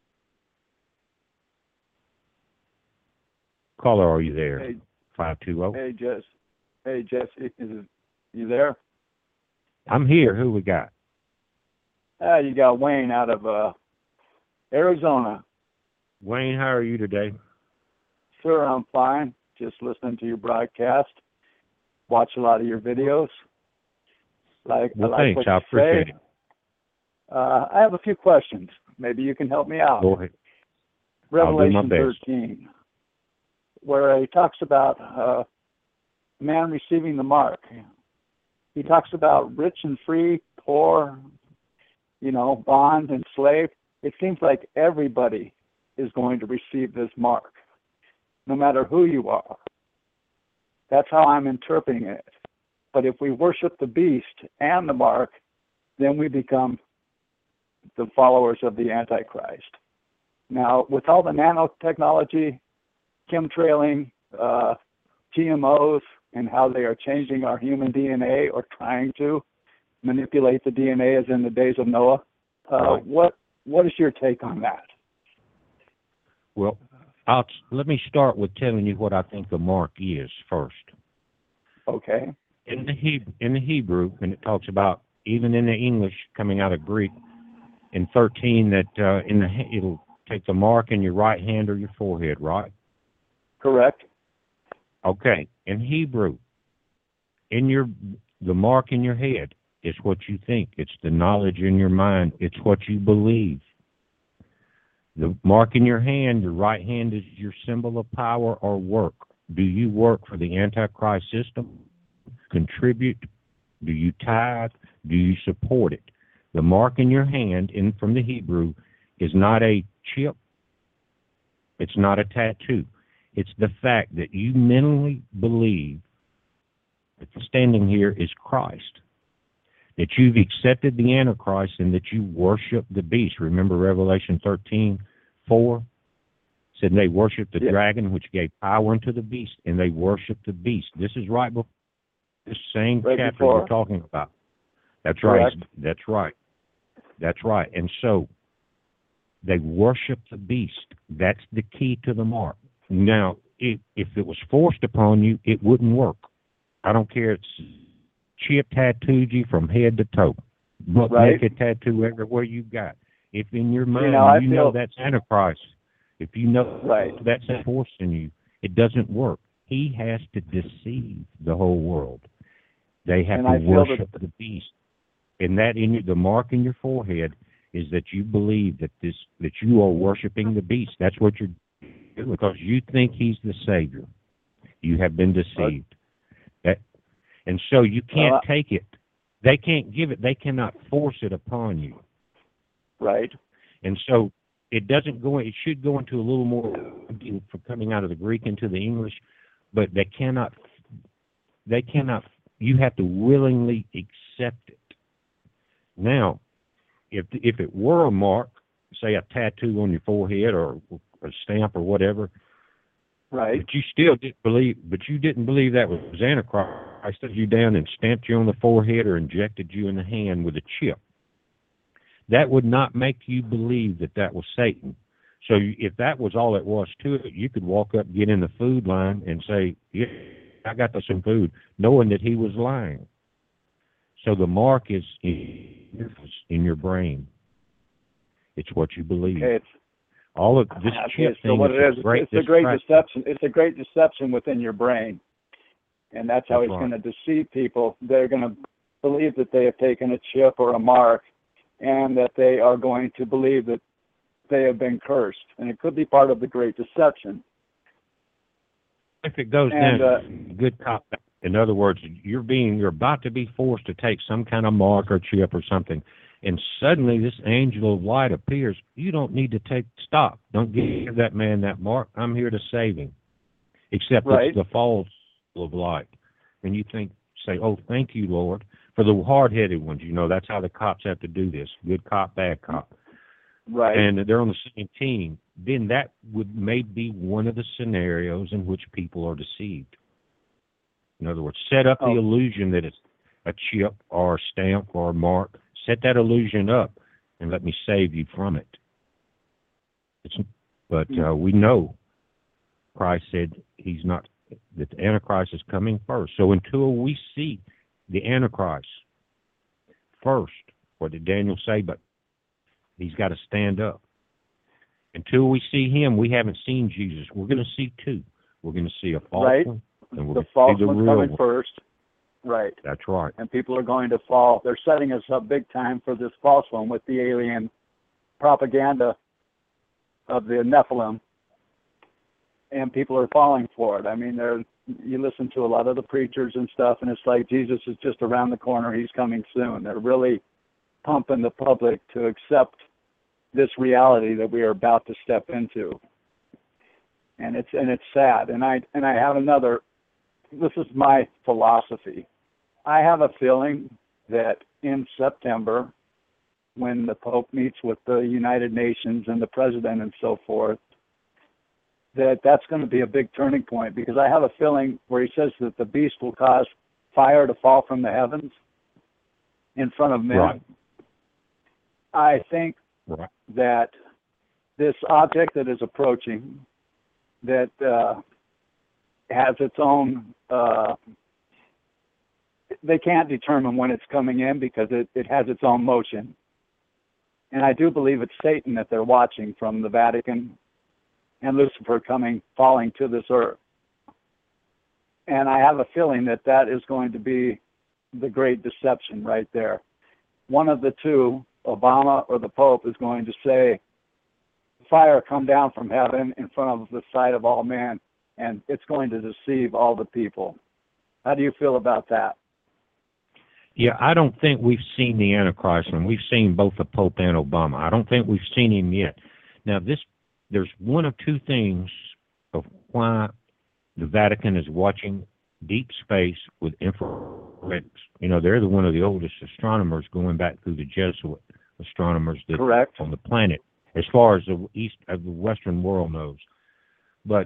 Caller, are you there? Hey, 520. Hey, Jesse, you there? I'm here. Who we got? You got Wayne out of Arizona. Wayne, how are you today? Sir, I'm fine. Just listening to your broadcast. Watch a lot of your videos. Well, I like thanks. what I you appreciate say. it. I have a few questions. Maybe you can help me out. Go ahead. Revelation I'll do my best. 13, where he talks about a man receiving the mark. He talks about rich and free, poor, bond and slave. It seems like everybody is going to receive this mark, no matter who you are. That's how I'm interpreting it. But if we worship the beast and the mark, then we become the followers of the Antichrist. Now, with all the nanotechnology, chemtrailing, GMOs, and how they are changing our human DNA or trying to manipulate the DNA as in the days of Noah, what is your take on that? Well, let me start with telling you what I think the mark is first. Okay. In the Hebrew, and it talks about, even in the English coming out of Greek, in 13, that it'll take the mark in your right hand or your forehead, right? Correct. Okay. In Hebrew, the mark in your head is what you think. It's the knowledge in your mind. It's what you believe. The mark in your hand, your right hand, is your symbol of power or work. Do you work for the Antichrist system? Contribute? Do you tithe? Do you support it? The mark in your hand, from the Hebrew, is not a chip. It's not a tattoo. It's the fact that you mentally believe that standing here is Christ, that you've accepted the Antichrist and that you worship the beast. Remember Revelation 13:4 said they worshiped the dragon, which gave power unto the beast, and they worshiped the beast. This is right before this same chapter we're talking about. That's right. That's right. That's right. And so they worship the beast. That's the key to the mark. Now, if it was forced upon you, it wouldn't work. I don't care. It's chip tattooed you from head to toe. But make a tattoo everywhere you got. If in your mind you know that's Antichrist, if you know that's forcing you, it doesn't work. He has to deceive the whole world. They have to worship the beast. And that the mark in your forehead is that you believe that you are worshiping the beast. That's what you're doing because you think he's the Savior. You have been deceived. And so you can't take it. They can't give it. They cannot force it upon you. Right. And so it doesn't go. It should go into a little more for coming out of the Greek into the English, but they cannot. You have to willingly accept it. Now, if it were a mark, say a tattoo on your forehead or a stamp or whatever, right? But you still didn't believe. But you didn't believe that was Antichrist. I stood you down and stamped you on the forehead or injected you in the hand with a chip. That would not make you believe that was Satan. So if that was all it was to it, you could walk up, get in the food line, and say, "Yeah, I got some food," knowing that he was lying. So the mark is in your brain. It's what you believe. Okay, all of this chip so thing what is it's a great deception. It's a great deception within your brain, and that's how he's going to deceive people. They're going to believe that they have taken a chip or a mark, and that they are going to believe that they have been cursed. And it could be part of the Great Deception. If it goes down, good cop. In other words, you're about to be forced to take some kind of mark or chip or something, and suddenly this angel of light appears. You don't need to stop. Don't give that man that mark. I'm here to save him. Except it's the false of light. And you say, oh, thank you, Lord. For the hard-headed ones, that's how the cops have to do this. Good cop, bad cop. Right. And they're on the same team. Then that may be one of the scenarios in which people are deceived. In other words, set up the illusion that it's a chip or a stamp or a mark. Set that illusion up and let me save you from it. But we know Christ said that the Antichrist is coming first. So until we see the Antichrist first, what did Daniel say? But he's got to stand up. Until we see him, we haven't seen Jesus. We're going to see two. We're going to see a false one, and we're going to see the real one coming first. Right. That's right. And people are going to fall. They're setting us up big time for this false one with the alien propaganda of the Nephilim. And people are falling for it. I mean, you listen to a lot of the preachers and stuff, and it's like Jesus is just around the corner. He's coming soon. They're really pumping the public to accept this reality that we are about to step into. And it's sad. And I have another. This is my philosophy. I have a feeling that in September, when the Pope meets with the United Nations and the President and so forth, that's going to be a big turning point, because I have a feeling where he says that the beast will cause fire to fall from the heavens in front of men. Right. I think that this object that is approaching, that has its own, they can't determine when it's coming in because it has its own motion. And I do believe it's Satan that they're watching from the Vatican, and Lucifer falling to this earth. And I have a feeling that is going to be the great deception right there. One of the two, Obama or the Pope, is going to say, fire come down from heaven in front of the sight of all men, and it's going to deceive all the people. How do you feel about that? Yeah, I don't think we've seen the Antichrist, and we've seen both the Pope and Obama. I don't think we've seen him yet. Now, there's one of two things of why the Vatican is watching deep space with infrared. They're one of the oldest astronomers going back through the Jesuit astronomers on the planet, as far as the Western world knows. But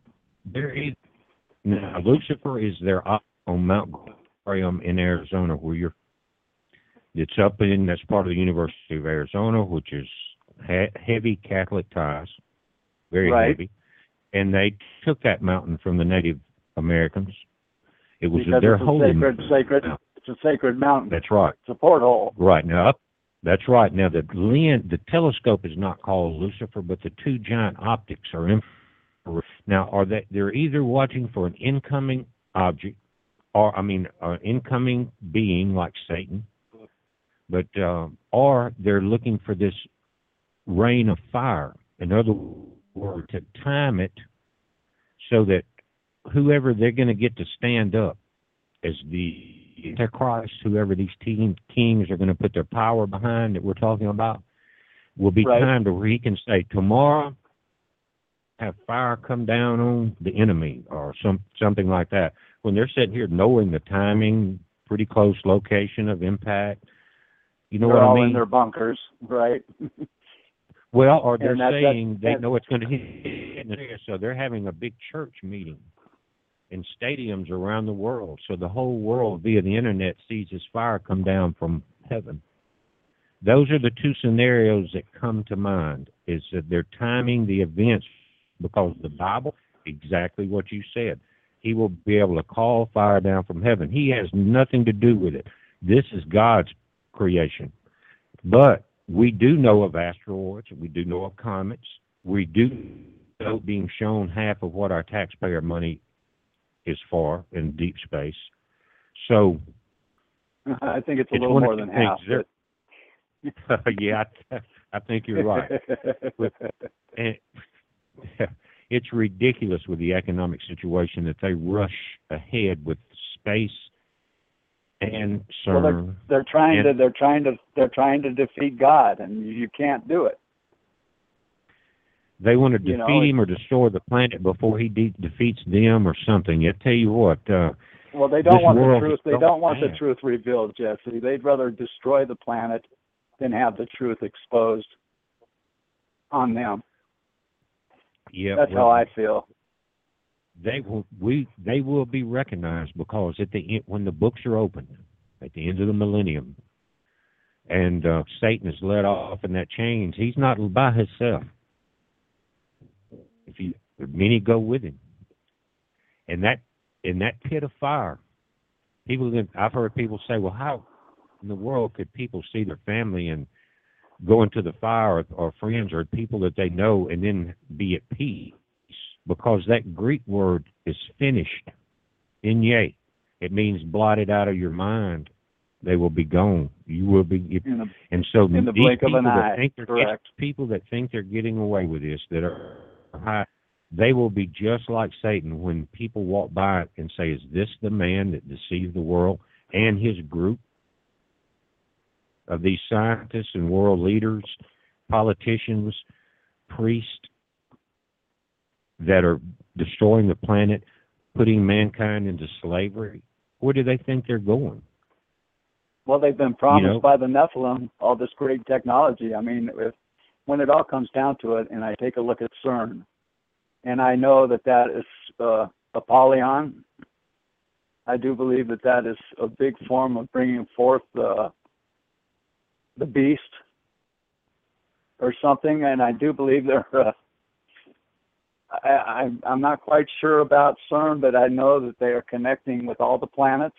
Lucifer is there up on Mount Graham in Arizona, that's part of the University of Arizona, which is heavy Catholic ties, very heavy, and they took that mountain from the Native Americans. It was their holy sacred. It's a sacred mountain. That's right. It's a porthole. Right now, that's right. Now the telescope is not called Lucifer, but the two giant optics are infrared. Now they're either watching for an incoming object, an incoming being like Satan, but or they're looking for this rain of fire. In other words, to time it so that whoever they're going to get to stand up as the Antichrist, whoever these kings are going to put their power behind that we're talking about, will be timed where he can say, tomorrow, have fire come down on the enemy, or something like that. When they're sitting here knowing the timing, pretty close location of impact, you know what I mean? They're all in their bunkers, right? Well, or they're saying they know it's going to hit, so they're having a big church meeting in stadiums around the world. So the whole world via the internet sees this fire come down from heaven. Those are the two scenarios that come to mind, is that they're timing the events, because the Bible, exactly what you said, he will be able to call fire down from heaven. He has nothing to do with it. This is God's creation. But we do know of asteroids. We do know of comets. We do know being shown half of what our taxpayer money is for in deep space. So I think it's a little more than half. Yeah, I think you're right. And it's ridiculous with the economic situation that they rush ahead with space and Well, CERN. they're trying to defeat God, and you can't do it. They want to You know, defeat him or destroy the planet before he defeats them or something. I tell you what. Well, they don't this want the world truth. is They so don't want the bad. truth revealed, Jesse. They'd rather destroy the planet than have the truth exposed on them. Yeah, That's well, how I feel. they will be recognized because at the end, when the books are opened at the end of the millennium, and Satan is let off in that chains, he's not by himself. Many go with him, and that in that pit of fire, I've heard people say, "Well, how in the world could people see their family and go into the fire, or friends, or people that they know, and then be at peace?" Because that Greek word is finished, inye. It means blotted out of your mind. They will be gone. You will be, and so in the these blink of people an that eye. think Correct. people that think they're getting away with this, that are high, they will be just like Satan when people walk by and say, "Is this the man that deceived the world?" And his group of these scientists and world leaders, politicians, priests that are destroying the planet, putting mankind into slavery. Where do they think they're going? Well, they've been promised You know? by the Nephilim all this great technology. I mean, when it all comes down to it, and I take a look at CERN, and I know that is Apollyon. I do believe that is a big form of bringing forth the beast or something, and I do believe they're. I'm not quite sure about CERN, but I know that they are connecting with all the planets.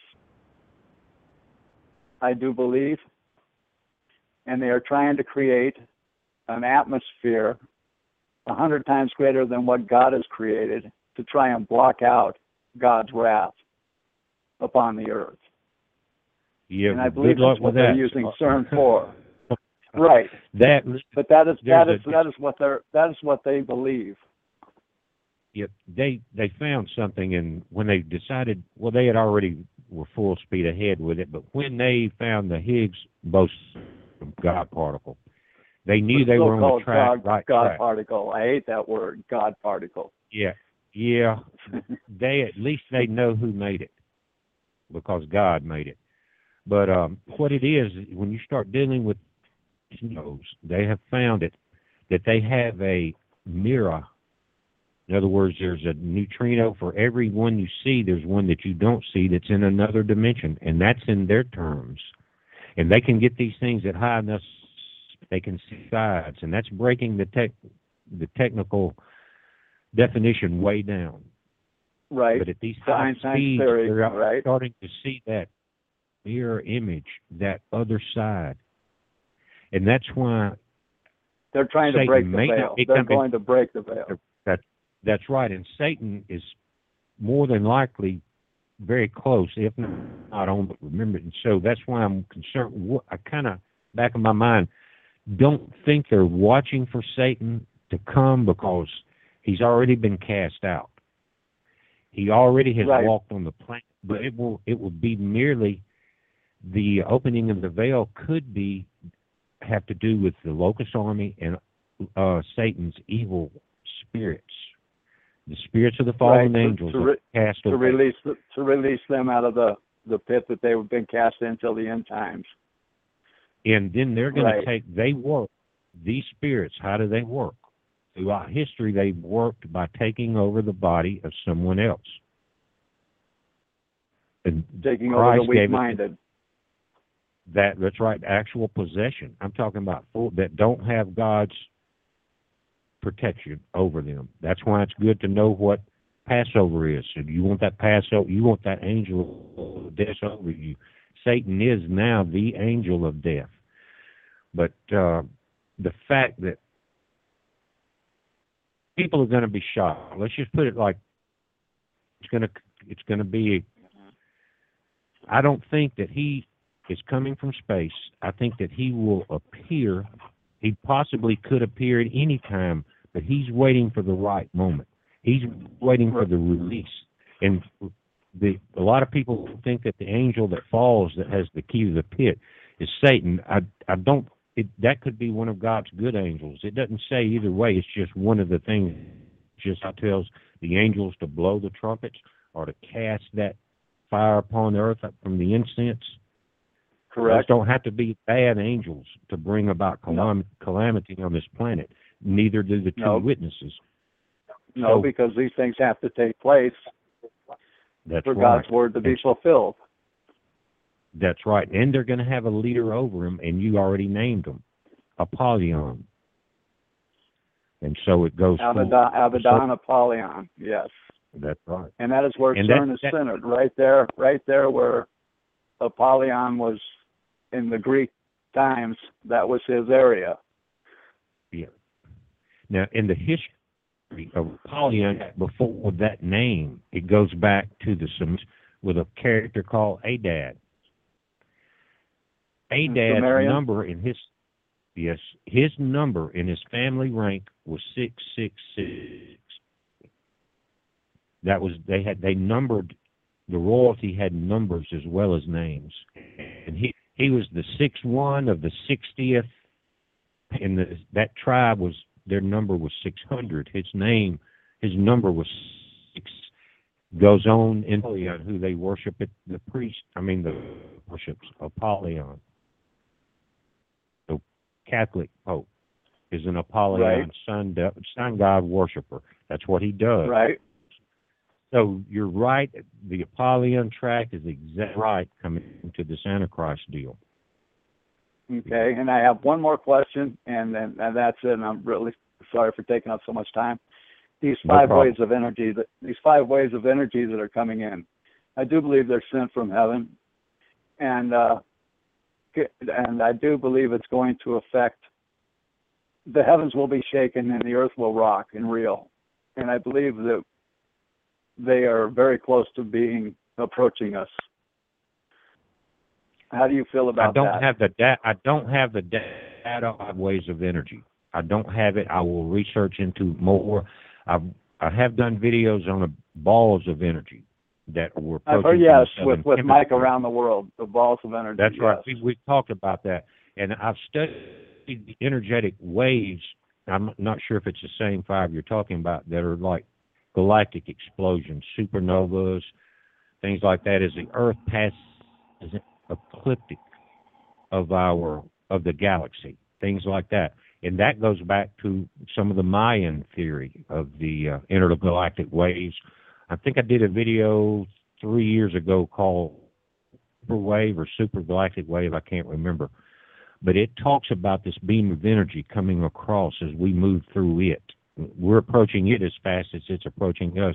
I do believe, and they are trying to create an atmosphere 100 times greater than what God has created to try and block out God's wrath upon the earth. Yeah, and I believe good luck that's what with they're that. using CERN for. Right. But that is what they believe. Yep, they found something, and when they decided, well, they had already were full speed ahead with it, but when they found the Higgs boson God particle, they knew they were on the track. God particle. I hate that word, God particle. Yeah. They at least they know who made it, because God made it. But what it is, when you start dealing with those, they have found it that they have a mirror. In other words, there's a neutrino for every one you see. There's one that you don't see that's in another dimension, and that's in their terms. And they can get these things at high enough they can see sides, and that's breaking the technical definition way down. Right. But at these high Einstein's speeds, theory, they're right? starting to see that mirror image, that other side, and that's why they're trying to break the veil. They're going to break the veil. That's right, and Satan is more than likely very close, if not on. But remember, and so that's why I'm concerned. I kind of back of my mind don't think they're watching for Satan to come, because he's already been cast out. He already has walked on the planet, but it will be merely the opening of the veil. Could have to do with the locust army and Satan's evil spirits. The spirits of the fallen angels cast to release them out of the pit that they've been cast in till the end times. And then they're going to they work, these spirits, how do they work? Throughout history, they've worked by taking over the body of someone else. And taking Christ over the weak-minded. That's right, actual possession. I'm talking about that don't have God's protection over them. That's why it's good to know what Passover is. So you want that Passover, you want that angel of death over you. Satan is now the angel of death. But the fact that people are going to be shocked. Let's just put it like it's going to be. I don't think that is coming from space. I think that he will appear. He possibly could appear at any time, but he's waiting for the right moment. He's waiting for the release. And a lot of people think that the angel that falls, that has the key to the pit, is Satan. I don't. That could be one of God's good angels. It doesn't say either way. It's just one of the things. Just tells the angels to blow the trumpets or to cast that fire upon the earth from the incense. Correct. Those don't have to be bad angels to bring about calamity on this planet. Neither do the two witnesses. No, So, because these things have to take place that's for right. God's word to be fulfilled. That's right. And they're going to have a leader over him, and you already named him, Apollyon. And so it goes Abaddon Apollyon, yes. That's right. And that is where CERN is centered, right there where Apollyon was in the Greek times. That was his area. Yeah. Now, in the history of Apollyon, before that name, it goes back to the Sumerians with a character called Adad. Adad's number in his number in his family rank was 666. That was they numbered, the royalty had numbers as well as names, and he was the 61 of the 60th, and that tribe was, their number was 600. His number was 6. Goes on into who they worship the worships Apollyon. The Catholic Pope is an Apollyon sun god worshiper. That's what he does. Right. So you're right. The Apollyon track is exactly right coming to this Antichrist deal. Okay, and I have one more question, and that's it. And I'm really sorry for taking up so much time. These five waves of energy that are coming in, I do believe they're sent from heaven, and I do believe it's going to affect. The heavens will be shaken and the earth will rock and reel, and I believe that they are very close to approaching us. How do you feel about that? I don't have the data on waves of energy. I don't have it. I will research into more. I have done videos on the balls of energy that were approaching. Yes, with Mike Around the World, the balls of energy. That's yes. right. We've talked about that, and I've studied the energetic waves. I'm not sure if it's the same five you're talking about that are like galactic explosions, supernovas, things like that. As the Earth passes ecliptic of the galaxy, things like that. And that goes back to some of the Mayan theory of the intergalactic waves. I think I did a video 3 years ago called Super Wave or Super Galactic Wave, I can't remember. But it talks about this beam of energy coming across as we move through it. We're approaching it as fast as it's approaching us.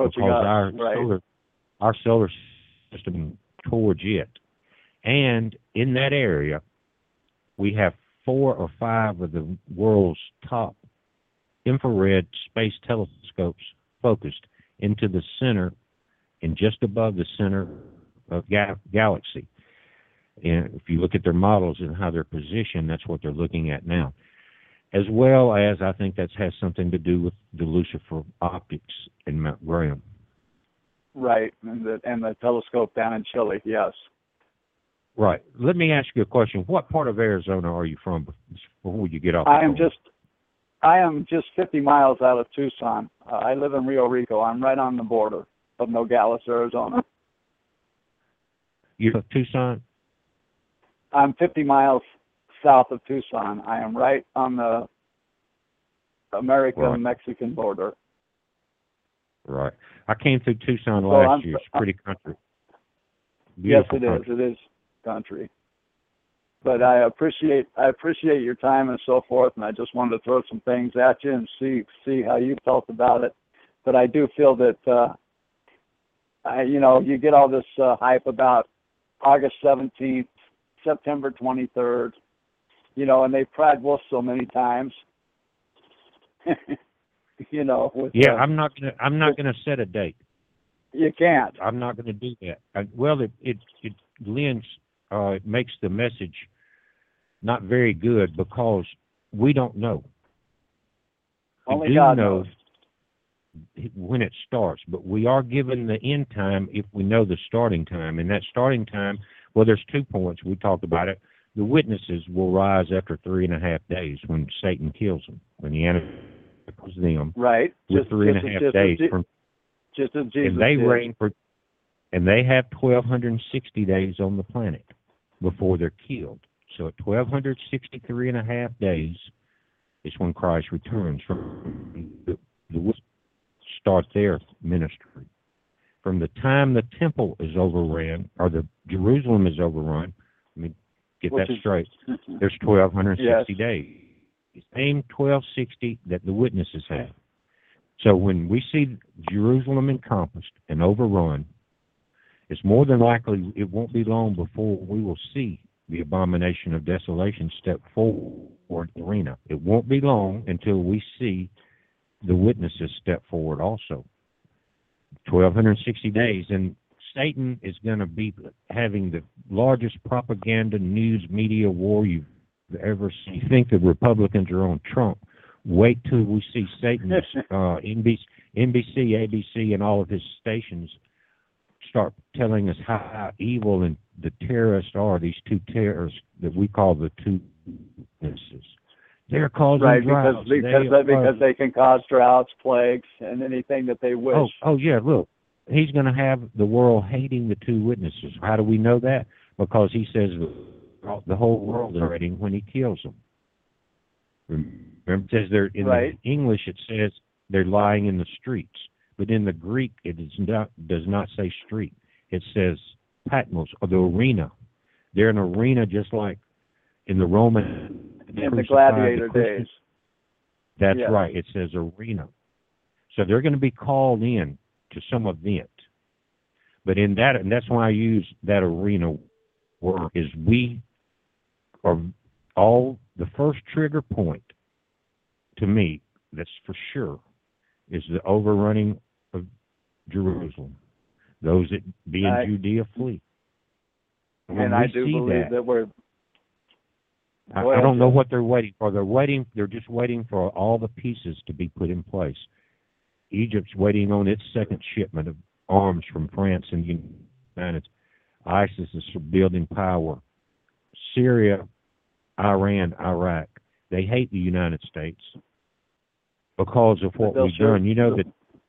Our solar system towards it. And in that area, we have 4 or 5 of the world's top infrared space telescopes focused into the center and just above the center of galaxy. And if you look at their models and how they're positioned, that's what they're looking at now. As well as I think that has something to do with the Lucifer optics in Mount Graham. Right, and the telescope down in Chile, yes. Right. Let me ask you a question. What part of Arizona are you from before you get off? I am just 50 miles out of Tucson. I live in Rio Rico. I'm right on the border of Nogales, Arizona. You're from Tucson? I'm 50 miles south of Tucson. I am right on the American-Mexican border. Right. I came through Tucson last year. It's pretty country. Beautiful yes, it is country. But I appreciate your time and so forth, and I just wanted to throw some things at you and see how you felt about it. But I do feel that you get all this hype about August 17th, September 23rd, and they've cried wolf so many times. I'm not gonna set a date. You can't. I'm not gonna do that. It lends it makes the message not very good because we don't know. Only We do God know knows. when it starts, but we are given the end time if we know the starting time. And that starting time, well, there's 2 points. We talked about it. The witnesses will rise after 3.5 days when Satan kills them, when the Antichrist kills them. Right. With 3.5 days from, just as Jesus and they did. reign for, and they have 1,260 days on the planet before they're killed. So at 1,263.5 days is when Christ returns from the start their ministry. From the time the temple is overrun, or the Jerusalem is overrun, let me get that straight, there's 1,260 days. Same 1,260 that the witnesses have. So when we see Jerusalem encompassed and overrun, it's more than likely it won't be long before we will see the abomination of desolation step forward in the arena. It won't be long until we see the witnesses step forward also. 1,260 days, and Satan is going to be having the largest propaganda news media war you've ever seen. You think the Republicans are on Trump. Wait till we see Satan's NBC, ABC, and all of his stations start telling us how evil and the terrorists are, these 2 terrorists that we call the 2 witnesses. They're causing droughts. Because they can cause droughts, plagues, and anything that they wish. Oh yeah, look. He's going to have the world hating the 2 witnesses. How do we know that? Because he says the whole world is hating when he kills them. Remember, it says they're in the English. It says they're lying in the streets, but in the Greek it does not say street. It says Patmos, or the arena. They're an arena just like in the Roman. In the gladiator days. That's right. It says arena. So they're going to be called in to some event. But in that, and that's why I use that arena word, is we are all, the first trigger point to me, that's for sure, is the overrunning of Jerusalem. Those that be in Judea flee. And I do believe that we're... I don't know what they're waiting for. They're just waiting for all the pieces to be put in place. Egypt's waiting on its second shipment of arms from France and the United States. ISIS is building power. Syria, Iran, Iraq, they hate the United States because of what we've done. You know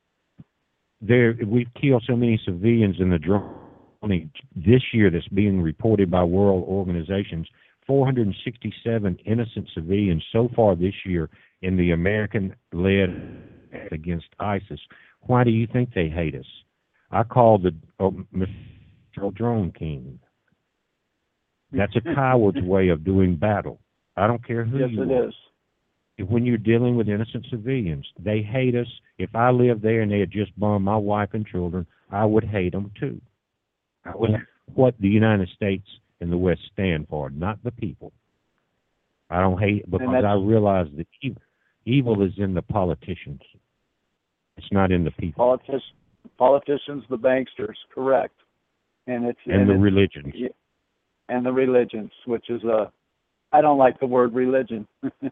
that we've killed so many civilians in the drone this year that's being reported by world organizations. 467 innocent civilians so far this year in the American-led against ISIS. Why do you think they hate us? I call the Mr. Drone King. That's a coward's way of doing battle. I don't care who you are. Yes, it is. When you're dealing with innocent civilians, they hate us. If I lived there and they had just bombed my wife and children, I would hate them too. What the United States and the West stand for, not the people. I don't hate it because I realize that evil is in the politicians. It's not in the people. Politicians, the banksters, correct. And the religions. And the religions, which is I don't like the word religion, to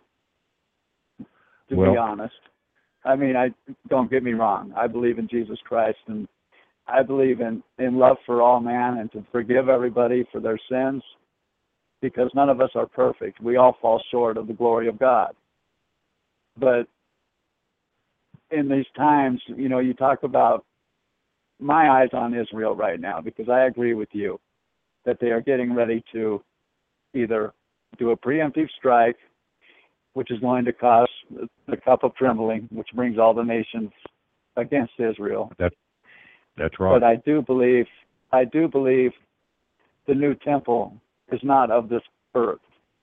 be honest. I mean, don't get me wrong. I believe in Jesus Christ, and I believe in love for all man and to forgive everybody for their sins, because none of us are perfect. We all fall short of the glory of God. But in these times, you talk about my eyes on Israel right now, because I agree with you that they are getting ready to either do a preemptive strike, which is going to cause the cup of trembling, which brings all the nations against Israel. That's right. But I do believe the new temple is not of this earth.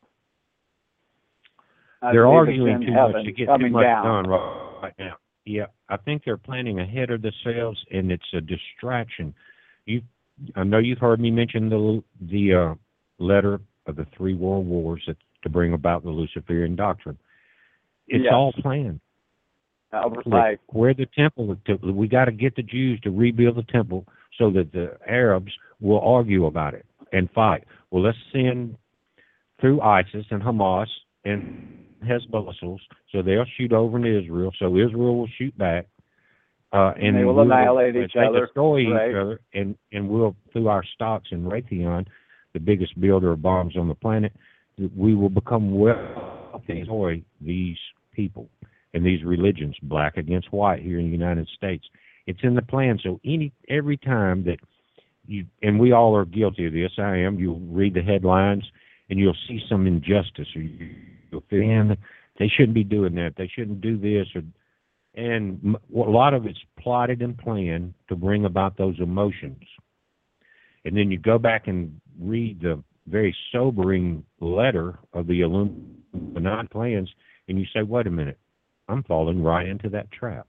They're arguing too much to get too much done right now. Yeah, I think they're planning ahead of themselves, and it's a distraction. I know you've heard me mention the letter of the 3 world wars to bring about the Luciferian doctrine. It's all planned. Right. Where the temple, we got to get the Jews to rebuild the temple so that the Arabs will argue about it. and fight. Well, let's send through ISIS and Hamas and Hezbollah, so they'll shoot over in Israel, so Israel will shoot back. And they will annihilate each other. They destroy right. each other, and we'll, through our stocks in Raytheon, the biggest builder of bombs on the planet, we will become wealthy to destroy these people and these religions, black against white here in the United States. It's in the plan. So every time that you, and we all are guilty of this, I am, you'll read the headlines and you'll see some injustice, or you'll feel, man, they shouldn't be doing that. They shouldn't do this, and a lot of it's plotted and planned to bring about those emotions. And then you go back and read the very sobering letter of the Illuminati plans, and you say, wait a minute, I'm falling right into that trap.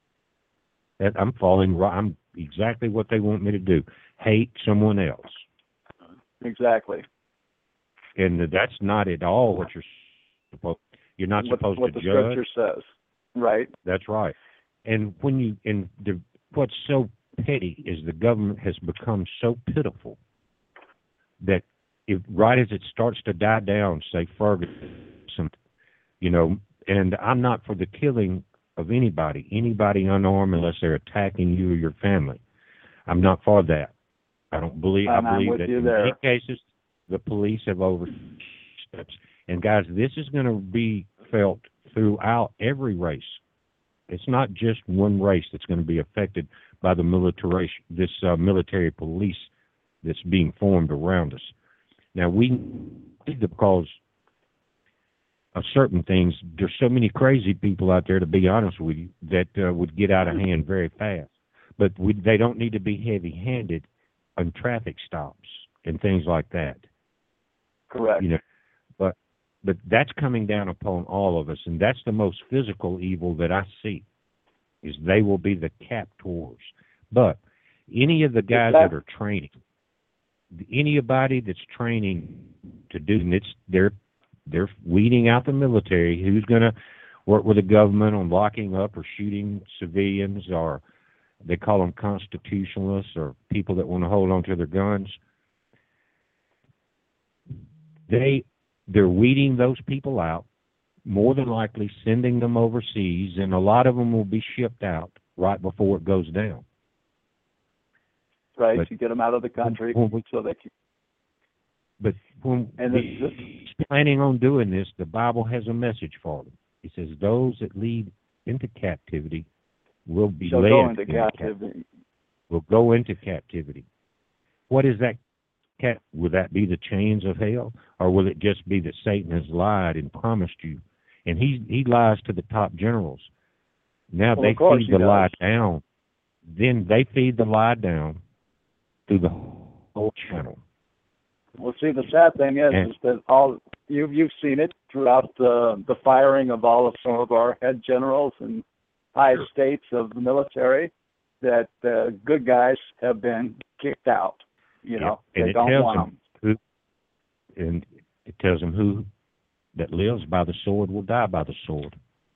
I'm exactly what they want me to do, hate someone else. Exactly. And that's not at all what you're not supposed what to the judge. Scripture says. Right. That's right. And what's so petty is the government has become so pitiful that right as it starts to die down, say Ferguson, and I'm not for the killing of anybody unarmed unless they're attacking you or your family. I'm not for that. I believe that in many cases the police have overstepped. And guys, this is going to be felt throughout every race. It's not just one race that's going to be affected by the military police that's being formed around us. Now, because of certain things, there's so many crazy people out there, to be honest with you, that would get out of hand very fast. But they don't need to be heavy-handed on traffic stops and things like that. Correct. But that's coming down upon all of us, and that's the most physical evil that I see, is they will be the captors. But any of the guys that are training, anybody that's training to do this, they're weeding out the military. Who's going to work with the government on locking up or shooting civilians, or they call them constitutionalists, or people that want to hold on to their guns. They're weeding those people out, more than likely sending them overseas, and a lot of them will be shipped out right before it goes down. Right, to get them out of the country so they can. But when he's planning on doing this, the Bible has a message for them. It says those that lead into captivity will be led into captivity. Will go into captivity. What is that? Will that be the chains of hell, or will it just be that Satan has lied and promised you? And he lies to the top generals. Now they feed the lie down. Then they feed the lie down through the whole channel. Well, see, the sad thing is that you've seen it throughout the firing of some of our head generals and high estates of the military, that the good guys have been kicked out. They don't want them. And it tells them who that lives by the sword will die by the sword.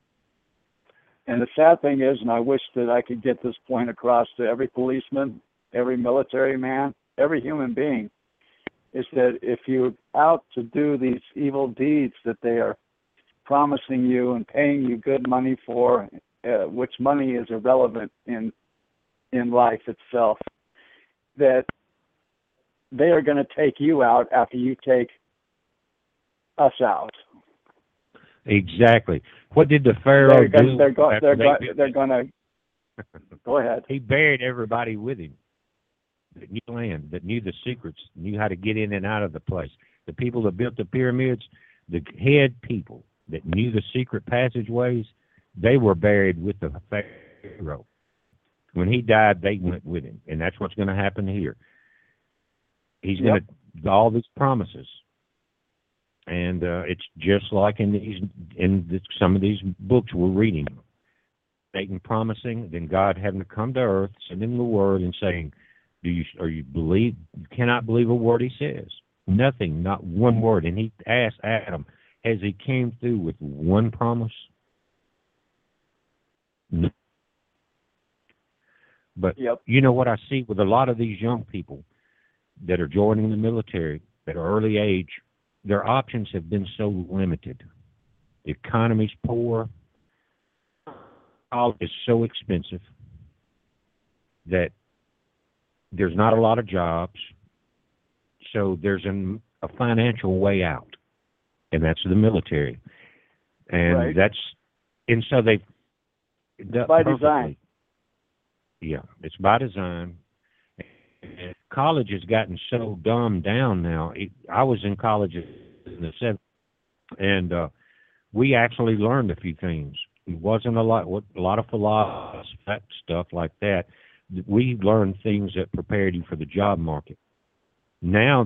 And the sad thing is, and I wish that I could get this point across to every policeman, every military man, every human being, is that if you're out to do these evil deeds that they are promising you and paying you good money for, which money is irrelevant in life itself, that they are going to take you out after you take us out. Exactly. What did the Pharaoh do? They're going to go ahead. He buried everybody with him that knew land, that knew the secrets, knew how to get in and out of the place. The people that built the pyramids, the head people that knew the secret passageways, they were buried with the Pharaoh. When he died, they went with him, and that's what's going to happen here. He's going to all these promises, and it's just like in some of these books we're reading. Satan promising, then God having to come to earth, sending the word, and saying, you cannot believe a word he says. Nothing, not one word. And he asked Adam, has he came through with one promise? No. But you know what I see with a lot of these young people, that are joining the military at an early age, their options have been so limited. The economy's poor. College is so expensive that there's not a lot of jobs. So there's a financial way out, and that's the military. And and so they've done by perfectly. design. Yeah, it's by design. And college has gotten so dumbed down now. I was in college in the 70s, and we actually learned a few things. It wasn't a lot of philosophy stuff like that. We learned things that prepared you for the job market. Now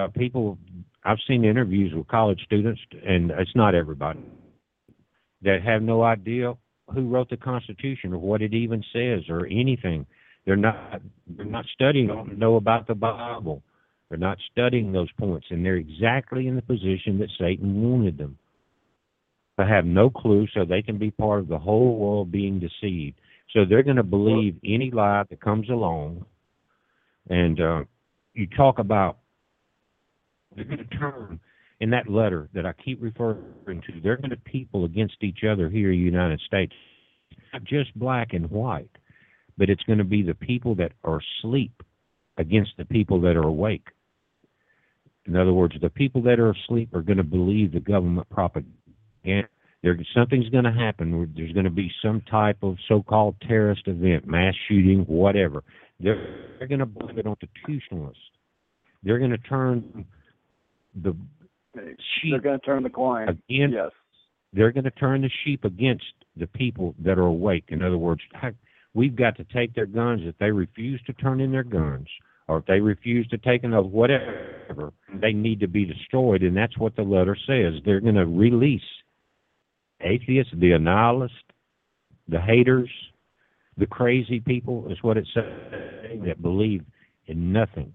I've seen interviews with college students, and it's not everybody, that have no idea who wrote the Constitution or what it even says or anything. They're not studying, don't know about the Bible. They're not studying those points, and they're exactly in the position that Satan wanted them. To have no clue so they can be part of the whole world being deceived. So they're going to believe any lie that comes along. And you talk about, they're going to turn, in that letter that I keep referring to, they're going to people against each other here in the United States. Not just black and white, but it's going to be the people that are asleep against the people that are awake. In other words, the people that are asleep are going to believe the government propaganda. Something's going to happen. There's going to be some type of so-called terrorist event, mass shooting, whatever. They're going to blame it on constitutionalists. They're going to turn the sheep. They're going to turn the coin. Again, yes. They're going to turn the sheep against the people that are awake. In other words, we've got to take their guns. If they refuse to turn in their guns, or if they refuse to take another whatever, they need to be destroyed. And that's what the letter says. They're going to release atheists, the nihilists, the haters, the crazy people, is what it says, that believe in nothing.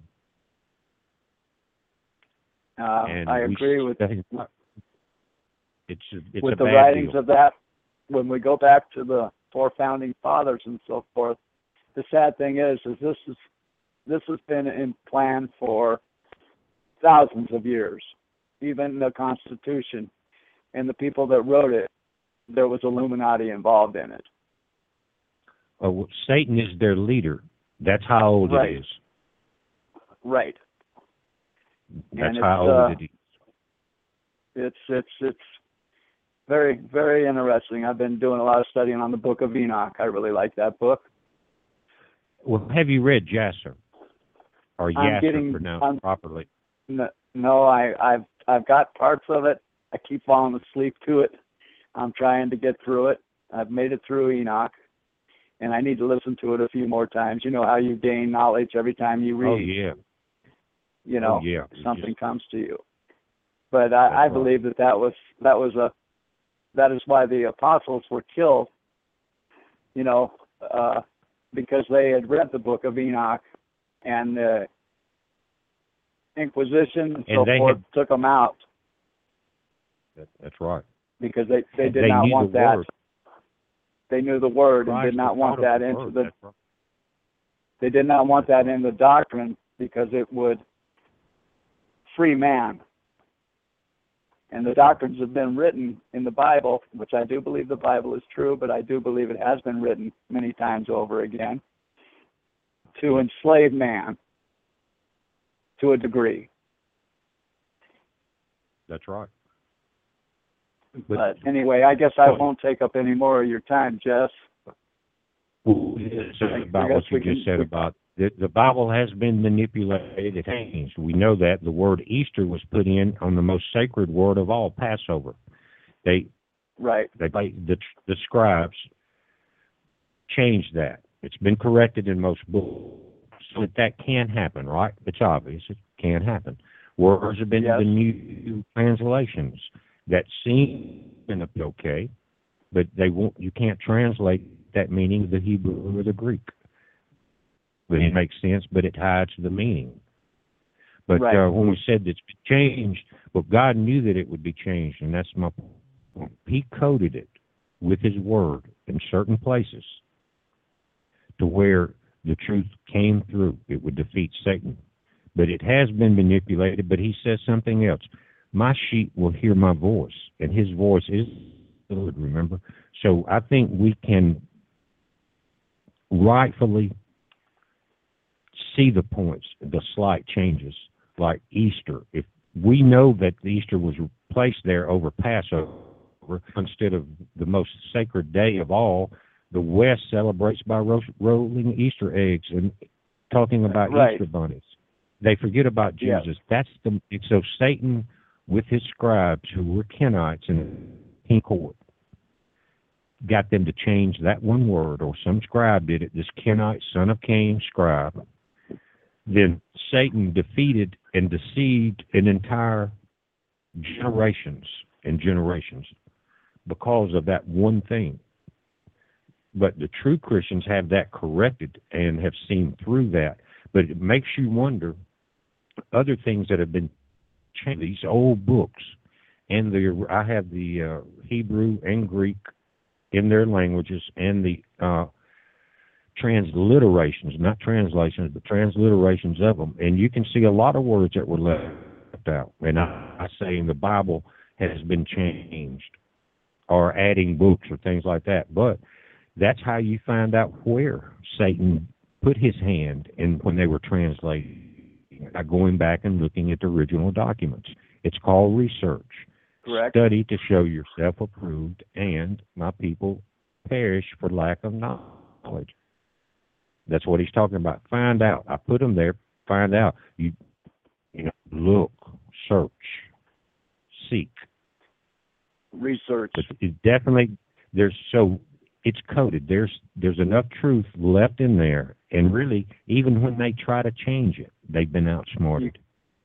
I agree with it's with a the bad writings deal. of that. When we go back to the four founding fathers and so forth, the sad thing is this has been in plan for thousands of years. Even the Constitution and the people that wrote it, there was Illuminati involved in it. Satan is their leader. That's how old it is. Right. That's how old it is. It's very, very interesting. I've been doing a lot of studying on the Book of Enoch. I really like that book. Well, have you read Jasser? Or Yasser, pronounced properly? No, I've got parts of it. I keep falling asleep to it. I'm trying to get through it. I've made it through Enoch, and I need to listen to it a few more times. You know how you gain knowledge every time you read. Oh, yeah. You know, yeah. something comes to you. But I believe that is why the apostles were killed, you know, because they had read the Book of Enoch, and the Inquisition and so forth took them out. That's right. Because they did not want that. Word. They knew the word and did not want that into the. Right. They did not want that in the doctrine because it would free man. And the doctrines have been written in the Bible, which I do believe the Bible is true, but I do believe it has been written many times over again to enslave man to a degree. That's right. But anyway, I guess I won't take up any more of your time, Jess. About what you just said about the Bible has been manipulated. It changed. We know that. The word Easter was put in on the most sacred word of all, Passover. The scribes changed that. It's been corrected in most books. So that can happen, right? It's obvious. It can happen. Words have been in the new translations that seem to be okay, but they won't. You can't translate that meaning the Hebrew or the Greek. But it makes sense, but it hides the meaning. But when we said it's changed, well, God knew that it would be changed, and that's my point. He coded it with His Word in certain places to where the truth came through. It would defeat Satan. but it has been manipulated. But he says something else. My sheep will hear my voice, and his voice is good, remember? So I think we can rightfully see the points, the slight changes, like Easter. If we know that Easter was placed there over Passover instead of the most sacred day of all, the West celebrates by rolling Easter eggs and talking about Easter bunnies. They forget about Jesus. That's so Satan with his scribes, who were Kenites in King Court, got them to change that one word, or some scribe did it, this Kenite, son of Cain, scribe. Then Satan defeated and deceived an entire generations and generations because of that one thing. But the true Christians have that corrected and have seen through that. But it makes you wonder other things that have been changed. These old books, and I have the Hebrew and Greek in their languages, and the transliterations, not translations, but transliterations of them. And you can see a lot of words that were left out. And I say in the Bible has been changed, or adding books or things like that. But that's how you find out where Satan put his hand in when they were translating, by going back and looking at the original documents. It's called research. Correct. Study to show yourself approved, and my people perish for lack of knowledge. That's what he's talking about. Find out. I put them there. Find out. You know, look, search, seek, research. But it definitely it's coded. There's enough truth left in there, and really, even when they try to change it, they've been outsmarted.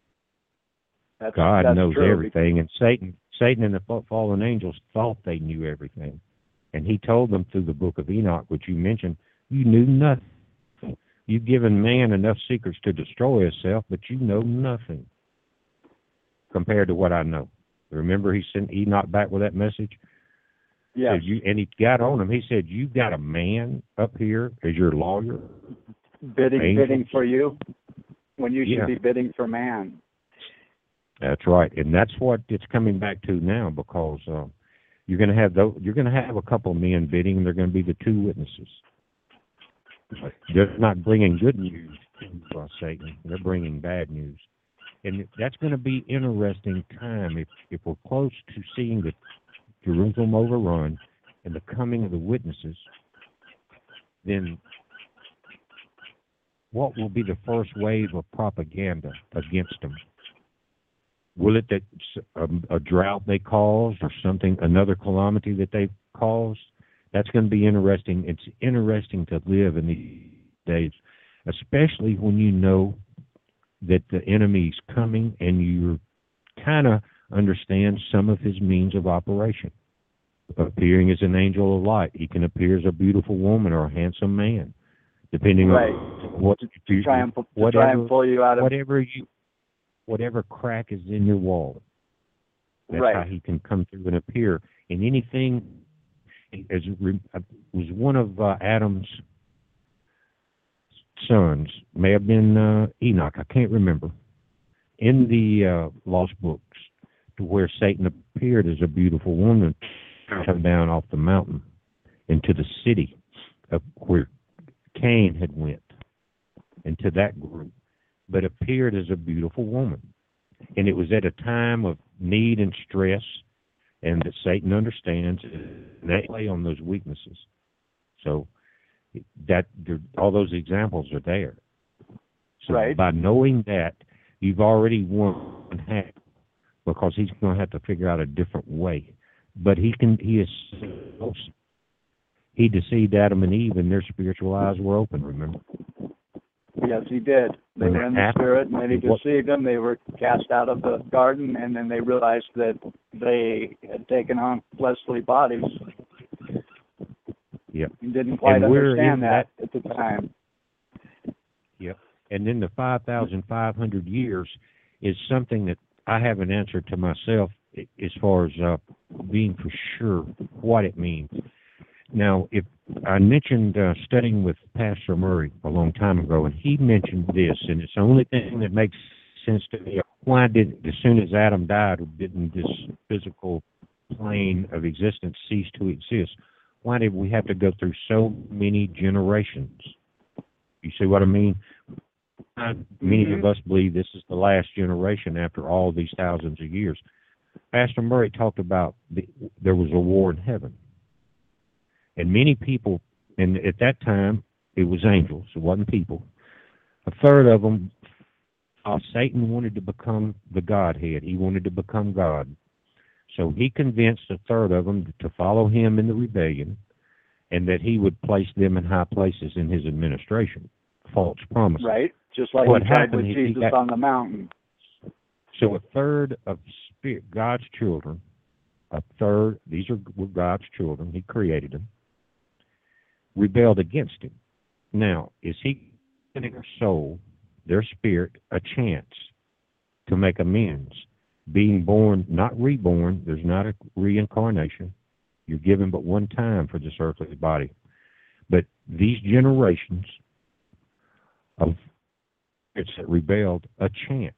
God knows everything, and Satan and the fallen angels thought they knew everything, and he told them through the book of Enoch, which you mentioned, you knew nothing. You've given man enough secrets to destroy himself, but you know nothing compared to what I know. Remember, he sent Enoch back with that message? Yeah. And he got on him. He said, you've got a man up here as your lawyer? Bidding for you when you should be bidding for man. That's right. And that's what it's coming back to now, because you're going to have a couple of men bidding, and they're going to be the two witnesses. They're not bringing good news to Satan. They're bringing bad news. And that's going to be interesting time if we're close to seeing the Jerusalem overrun and the coming of the witnesses. Then what will be the first wave of propaganda against them? Will it that a drought they caused, or something, another calamity that they've caused? That's going to be interesting. It's interesting to live in these days, especially when you know that the enemy's coming and you kind of understand some of his means of operation. Appearing as an angel of light, he can appear as a beautiful woman or a handsome man, depending on what to try and pull you out of whatever crack is in your wall. That's how he can come through and appear in anything. As was one of Adam's sons, may have been Enoch, I can't remember, in the lost books, to where Satan appeared as a beautiful woman, come down off the mountain into the city of where Cain had went, into that group, but appeared as a beautiful woman. And it was at a time of need and stress, and that Satan understands, and they play on those weaknesses. So that all those examples are there. So by knowing that, you've already won half, because he's going to have to figure out a different way. But he deceived Adam and Eve, and their spiritual eyes were open, remember? Yes, he did. They were in the spirit, and then he deceived them. They were cast out of the garden, and then they realized that they had taken on fleshly bodies. Yep. And didn't quite understand that at the time. Yep. And then the 5,500 years is something that I have an answer to myself as far as being for sure what it means. Now, if I mentioned studying with Pastor Murray a long time ago, and he mentioned this, and it's the only thing that makes sense to me. Why did, as soon as Adam died, didn't this physical plane of existence cease to exist? Why did we have to go through so many generations? You see what I mean? Many of us believe this is the last generation after all these thousands of years. Pastor Murray talked about there was a war in heaven. And many people, and at that time, it was angels, it wasn't people. A third of them, Satan wanted to become the Godhead. He wanted to become God. So he convinced a third of them to follow him in the rebellion, and that he would place them in high places in his administration. False promises. Right, just like What he tried happened with is Jesus on the mountain. So a third of God's children, these were God's children, he created them, rebelled against him. Now, is he giving their soul, their spirit, a chance to make amends? Being born, not reborn, there's not a reincarnation. You're given but one time for this earthly body. But these generations of spirits that rebelled, a chance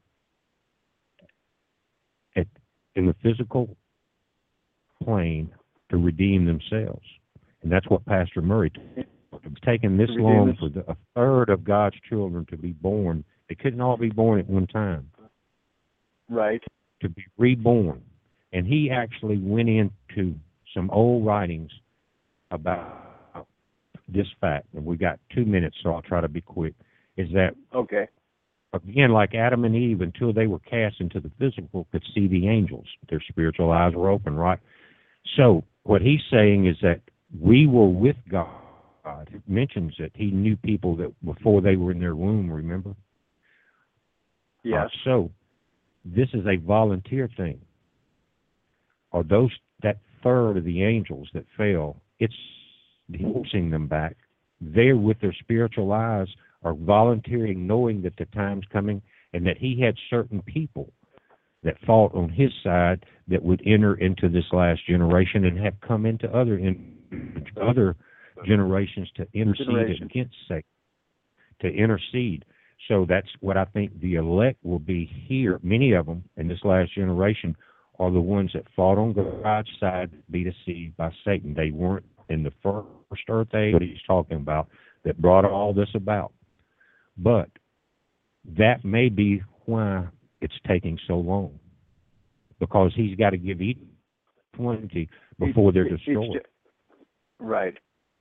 in the physical plane to redeem themselves. And that's what Pastor Murray took. It's taken this long for a third of God's children to be born. They couldn't all be born at one time. Right. To be reborn. And he actually went into some old writings about this fact. And we got 2 minutes, so I'll try to be quick. Is that, okay, again, like Adam and Eve, until they were cast into the physical, could see the angels. Their spiritual eyes were open, right? So what he's saying is that we were with God. It mentions that he knew people that before they were in their womb, remember? Yes. So this is a volunteer thing. Or that third of the angels that fell, it's forcing them back. They're with their spiritual eyes, are volunteering, knowing that the time's coming, and that he had certain people that fought on his side that would enter into this last generation and have come into other generations to intercede against Satan, to intercede. So that's what I think the elect will be here. Many of them in this last generation are the ones that fought on God's side to be deceived by Satan. They weren't in the first earth age that he's talking about that brought all this about. But that may be why it's taking so long, because he's got to give each 20 before they're destroyed. Right.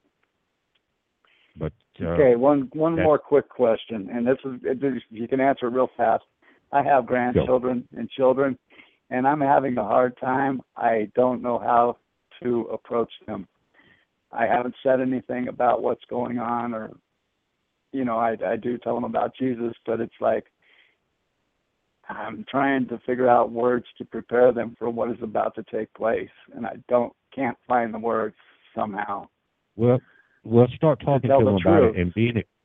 But okay, one more quick question, and this is you can answer it real fast. I have grandchildren and children, and I'm having a hard time. I don't know how to approach them. I haven't said anything about what's going on, or I do tell them about Jesus, but it's like I'm trying to figure out words to prepare them for what is about to take place, and I can't find the words somehow. Well, start talking to them about it and being it.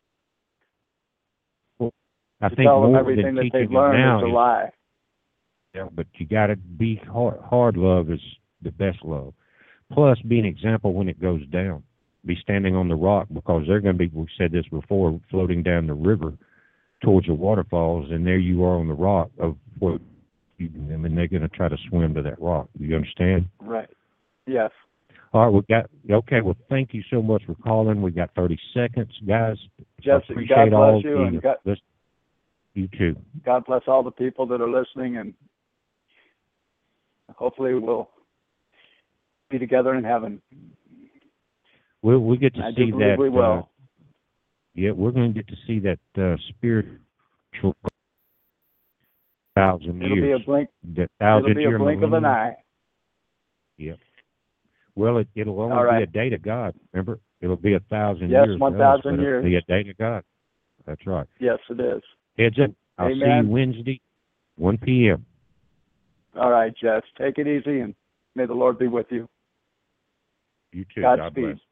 Well, I think tell them more everything than that teaching they've them learned now is a lie. Yeah, but you got to be hard. Hard love is the best love. Plus, be an example when it goes down. Be standing on the rock, because they're going to be, we've said this before, floating down the river towards the waterfalls, and there you are on the rock of what you them, and they're going to try to swim to that rock. You understand? Right. Yes. All right, well, thank you so much for calling. We got 30 seconds, guys. Jesse, appreciate God bless you, and you too. God bless all the people that are listening, and hopefully we'll be together in heaven. We get to see that. We will. We're going to get to see that spiritual 1,000 years. It'll be a blink. It'll be a blink of an eye. Yep. Well, it'll only be a day to God. Remember, it'll be 1,000 years. Yes, 1,000 years. It'll be a day to God. That's right. Yes, it is. Heads up. I'll see you Wednesday, 1 p.m. All right, Jess. Take it easy, and may the Lord be with you. You too. Godspeed. God bless.